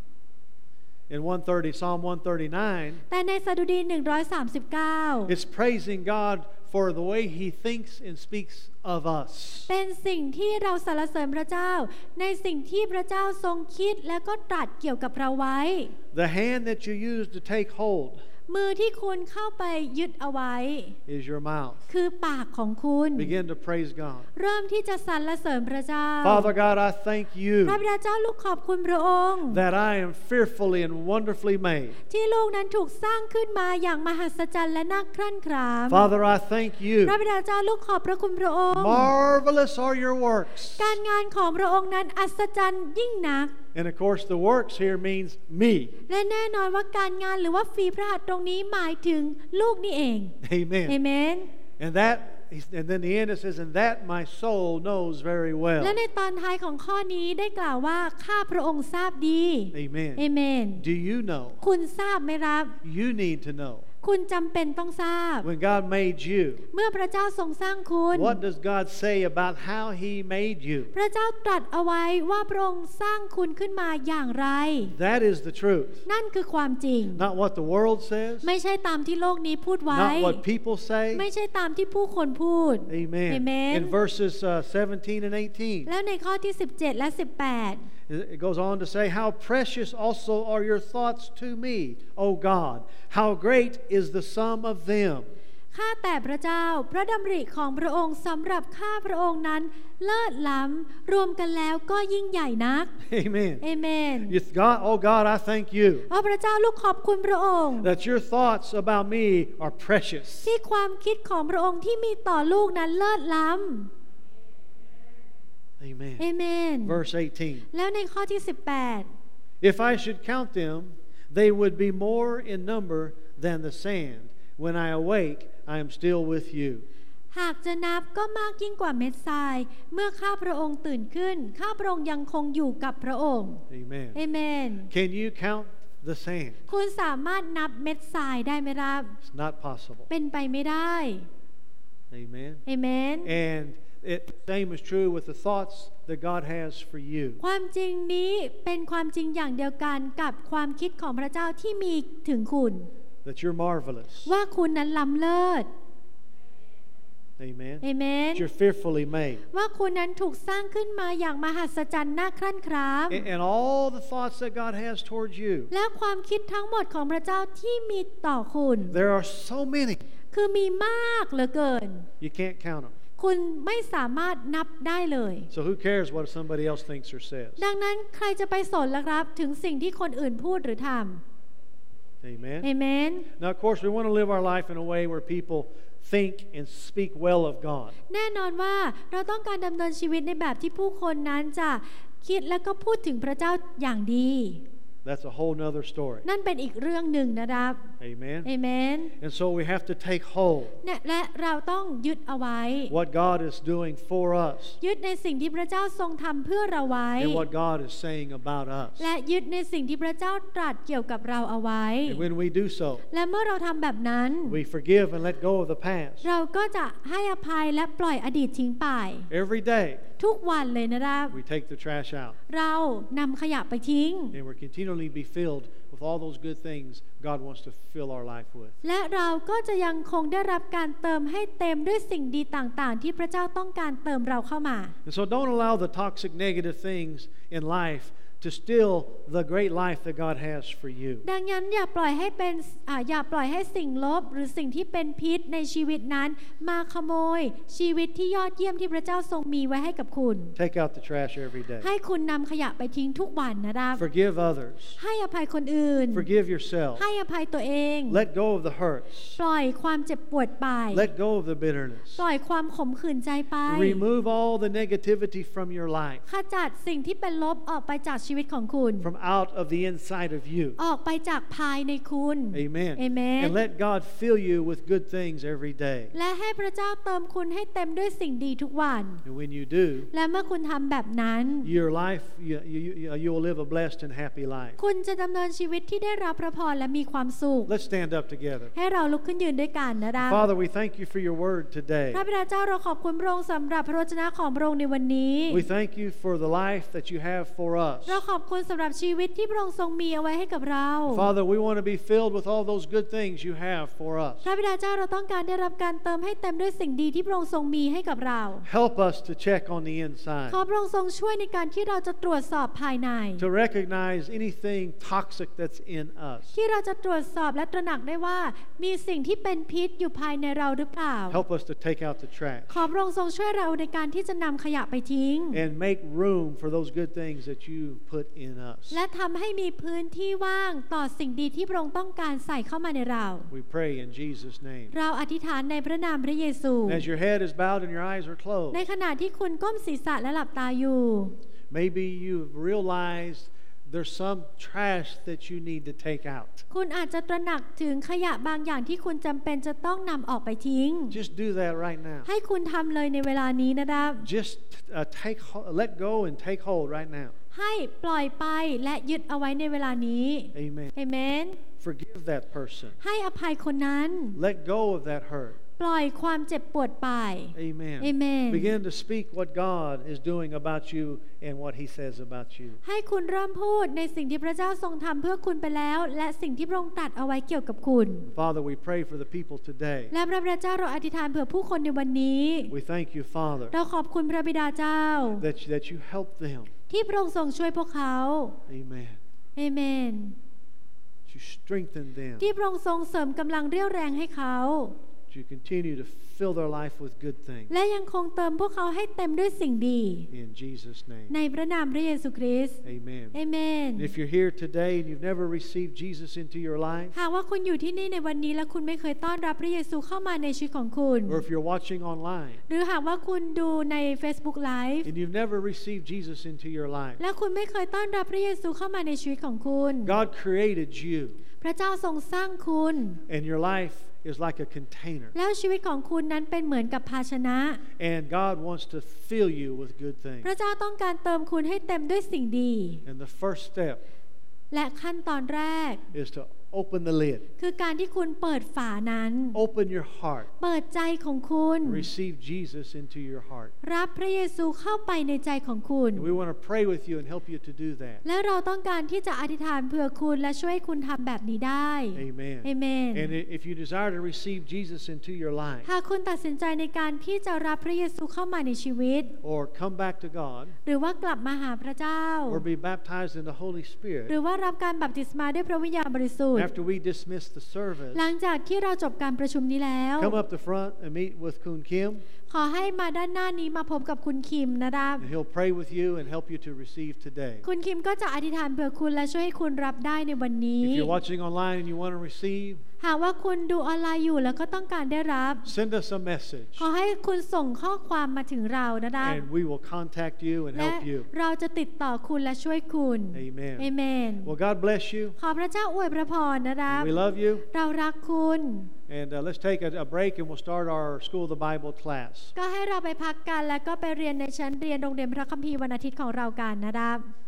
In one thirty, Psalm one thirty-nine, แต่ในสดุดีหนึ่งร้อยสามสิบเก้า it's praising God for the way he thinks and speaks of us. เป็นสิ่งที่เราสรรเสริญพระเจ้าในสิ่งที่พระเจ้าทรงคิดและก็ตรัสเกี่ยวกับเราไว้ The hand that you use to take hold มือที่คุณเข้าไปยึดเอาไว้ is your mouth. คือปากของคุณ Begin to praise God. เริ่มที่จะสรรเสริญพระเจ้า Father God, I thank พระ you บิดาเจ้าลูกขอบคุณพระองค์ that I am fearfully and wonderfully made. ที่ลูกนั้นถูกสร้างขึ้นมาอย่างมหัศจรรย์และน่าครั่นคราม Father, I thank พระ you. บิดาเจ้าลูกขอบพระคุณพระองค์ Marvelous are your works. การงานของพระองค์นั้นอัศจรรย์ยิ่งนัก And of course, the works here means me. และแน่นอนว่าการงานหรือว่าฝีพระหัตถ์ตรงนี้หมายถึงลูกนี่เอง Amen. เอเมน And that and then the end it says, and that my soul knows very well. และในตอนท้ายของข้อนี้ได้กล่าวว่าข้าพระองค์ทราบดี Amen. เอเมน Do you know? คุณทราบไหมครับ You need to know. คุณจำเป็นต้องทราบ When God made you, เมื่อพระเจ้าทรงสร้างคุณ what does God say about how He made you? พระเจ้าตรัสเอาไว้ว่าพระองค์สร้างคุณขึ้นมาอย่างไร That is the truth. นั่นคือความจริง Not what the world says, ไม่ใช่ตามที่โลกนี้พูดไว้ not what people say. ไม่ใช่ตามที่ผู้คนพูด Amen. Amen. In verses uh, seventeen and eighteen, แล้วในข้อที่สิบเจ็ดและสิบแปด it goes on to say, how precious also are your thoughts to me, O God. How great is the sum of them. ข้าแต่พระเจ้าพระดำริของพระองค์สำหรับข้าพระองค์นั้นเลิศล้ำรวมกันแล้วก็ยิ่งใหญ่นัก Amen. เอเมน Yes, God, oh God, I thank you โอ้พระเจ้าลูกขอบคุณพระองค์ that your thoughts about me are precious. ที่ความคิดของพระองค์ที่มีต่อลูกนั้นเลิศล้ำ Amen. เอเมน Verse eighteen. แล้วในข้อที่สิบแปด If I should count them, they would be more in number than the sand. When I awake, I am still with you. หากจะนับก็มากยิ่งกว่าเม็ดทรายเมื่อข้าพระองค์ตื่นขึ้นข้าพระองค์ยังคงอยู่กับพระองค์ Amen. เอเมน Can you count the sand? คุณสามารถนับเม็ดทรายได้ไหมครับ It's not possible. เป็นไปไม่ได้ Amen. เอเมน And it, the same is true with the thoughts that God has for you. ความจริงนี้เป็นความจริงอย่างเดียวกันกับความคิดของพระเจ้าที่มีถึงคุณ That you're marvelous. ว่าคุณนั้นล้ำเลิศ Amen. เอเมน That you're fearfully made. ว่าคุณนั้นถูกสร้างขึ้นมาอย่างมหัศจรรย์น่าครั่นคราม And, and all the thoughts that God has towards you. และความคิดทั้งหมดของพระเจ้าที่มีต่อคุณ There are so many. คือมีมากเหลือเกิน You can't count them. คุณไม่สามารถนับได้เลย So who cares what somebody else thinks or says? ดังนั้นใครจะไปสนล่ะครับถึงสิ่งที่คนอื่นพูดหรือทำ Amen. เอเมน Now, of course, we want to live our life in a way where people think and speak well of God. แน่นอนว่าเราต้องการดำเนินชีวิตในแบบที่ผู้คนนั้นจะคิดและก็พูดถึงพระเจ้าอย่างดี That's a whole nother story. นั่นเป็นอีกเรื่องหนึ่งนะครับ Amen. เอเมน And so we have to take hold และเราต้องยึดเอาไว้ what God is doing for us ยึดในสิ่งที่พระเจ้าทรงทำเพื่อเราไว้ and what God is saying about us. และยึดในสิ่งที่พระเจ้าตรัสเกี่ยวกับเราเอาไว้ And when we do so, และเมื่อเราทำแบบนั้น we forgive and let go of the past. เราก็จะให้อภัยและปล่อยอดีตทิ้งไป Every day, ทุกวันเลยนะครับ we take the trash out เรานำขยะไปทิ้ง and we're continually be filled with all those good things God wants to fill our life with. และเราก็จะยังคงได้รับการเติมให้เต็มด้วยสิ่งดีต่างๆที่พระเจ้าต้องการเติมเราเข้ามา And so don't allow the toxic negative things in life to steal the great life that God has for you. ดังนั้นอย่าปล่อยให้เป็นอ่าอย่าปล่อยให้สิ่งลบหรือสิ่งที่เป็นพิษในชีวิตนั้นมาขโมยชีวิตที่ยอดเยี่ยมที่พระเจ้าทรงมีไว้ให้กับคุณ Take out the trash every day. ให้คุณนำขยะไปทิ้งทุกวันนะครับ Forgive others. ให้อภัยคนอื่น Forgive yourself. ให้อภัยตัวเอง Let go of the hurts. ปล่อยความเจ็บปวดไป Let go of the bitterness. ปล่อยความขมขื่นใจไป Remove all the negativity from your life, ขจัดสิ่งที่เป็นลบออกไปจากชีวิตของคุณ from out of the inside of you. ออกไปจากภายในคุณ Amen. Amen. And let God fill you with good things every day. และให้พระเจ้าเติมคุณให้เต็มด้วยสิ่งดีทุกวัน And when you do, และเมื่อคุณทำแบบนั้น your life, you, you, you, you will live a blessed and happy life. คุณจะดำเนินชีวิตที่ได้รับพระพรและมีความสุข Let's stand up together. ให้เราลุกขึ้นยืนด้วยกันนะคะ Father, we thank you for your word today. พระบิดาเจ้าเราขอบคุณพระองค์สำหรับพระวจนะของพระองค์ในวันนี้ We thank you for the life that you have for us. เราขอบคุณสำหรับชีวิตที่พระองค์ทรงมีเอาไว้ให้กับเรา Father, we want to be filled with all those good things you have for us. พระบิดาเจ้าเราต้องการได้รับการเติมให้เต็มด้วยสิ่งดีที่พระองค์ทรงมีให้กับเรา Help us to check on the inside, ขอพระองค์ทรงช่วยในการที่เราจะตรวจสอบภายใน to recognize anything toxic that's in us. ที่เราจะตรวจสอบและตระหนักได้ว่ามีสิ่งที่เป็นพิษอยู่ภายในเราหรือเปล่า Help us to take out the trash ขอพระองค์ทรงช่วยเราในการที่จะนำขยะไปทิ้ง and make room for those good things that you put in us. และทำให้มีพื้นที่ว่างต่อสิ่งดีที่พระองค์ต้องการใส่เข้ามาในเรา We pray in Jesus' name. เราอธิษฐานในพระนามพระเยซู As your head is bowed and your eyes are ใน closed, ขณะที่คุณก้มศีรษะและหลับตาอยู่ maybe you've realized there's some trash that you need to take out. คุณอาจจะตระหนักถึงขยะบางอย่างที่คุณจำเป็นจะต้องนำออกไปทิ้ง Just do that right now. ให้คุณทำเลยในเวลานี้นะครับ Just uh, take let go and take hold right now. ให้ปล่อยไปและยึดเอาไว้ในเวลานี้ Amen. เอเมน Forgive that person. ให้อภัยคนนั้น Let go of that hurt. ปล่อยความเจ็บปวดไป Amen. Amen. Begin to speak what God is doing about you and what He says about you. ให้คุณเริ่มพูดในสิ่งที่พระเจ้าทรงทำเพื่อคุณไปแล้วและสิ่งที่พระองค์ตรัสเอาไว้เกี่ยวกับคุณ Father, we pray for the people today. และพระบิดาเจ้าเราอธิษฐานเผื่อผู้คนในวันนี้ We thank you, Father, เราขอบคุณพระบิดาเจ้า that you, that you help them. ที่พระองค์ทรงช่วยพวกเขา Amen. เอเมน You strengthen them. ที่พระองค์ทรงเสริมกำลังเรี่ยวแรงให้เขา You continue to fill their life with good things. และยังคงเติมพวกเขาให้เต็มด้วยสิ่งดี In Jesus' name. ในพระนามพระเยซูคริสต์ Amen. เอเมน And if you're here today and you've never received Jesus into your life, หากว่าคุณอยู่ที่นี่ในวันนี้และคุณไม่เคยต้อนรับพระเยซูเข้ามาในชีวิตของคุณ or if you're watching online หรือหากว่าคุณดูใน Facebook Live and you've never received Jesus into your life, และคุณไม่เคยต้อนรับพระเยซูเข้ามาในชีวิตของคุณ God created you, พระเจ้าทรงสร้างคุณ and your life is like a container. แล้วชีวิตของคุณนั้นเป็นเหมือนกับภาชนะ And God wants to fill you with good พ things. ระเจ้าต้องการเติมคุณให้เต็มด้วยสิ่งดี And the first step และขั้นตอนแรก is to open the lid. คือการที่คุณเปิดฝานั้น Open your heart. เปิดใจของคุณ Receive Jesus into your heart. รับพระเยซูเข้าไปในใจของคุณ And we want to pray with you and help you to do that. และเราต้องการที่จะอธิษฐานเผื่อคุณและช่วยคุณทำแบบนี้ได้ Amen. เอเมน And if you desire to receive Jesus into your life หากคุณตัดสินใจในการที่จะรับพระเยซูเข้ามาในชีวิต or come back to God หรือว่ากลับมาหาพระเจ้า or be baptized in the Holy ห Spirit รือว่ารับการบัพติศมาด้วยพระวิญญาณบริสุทธิ์ after we dismiss the service, หลังจากที่เราจบการประชุมนี้แล้ว come up the front and meet with Kun Kim, ขอให้มาด้านหน้านี้มาพบกับคุณคิมนะครับ and he'll pray with you and help you to receive today. คุณคิมก็จะอธิษฐานเผื่อคุณและช่วยให้คุณรับได้ในวันนี้ If you're watching online and you want to receive, หากว่าคุณดูออนไลน์อยู่แล้วก็ต้องการได้รับ send us a message ขอให้คุณส่งข้อความมาถึงเรานะครับ and we will contact you and และ help you. เราจะติดต่อคุณและช่วยคุณ Amen. เอเมน Well, God bless you. ขอพระเจ้าอวยพระพรนะครับ We love you. เรารักคุณ And uh, let's take a, a break and we'll start our School of the Bible class. ก็ให้เราไปพักกันแล้วก็ไปเรียนในชั้นเรียนโรงเรียนพระคัมภีร์วันอาทิตย์ของเรากันนะครับ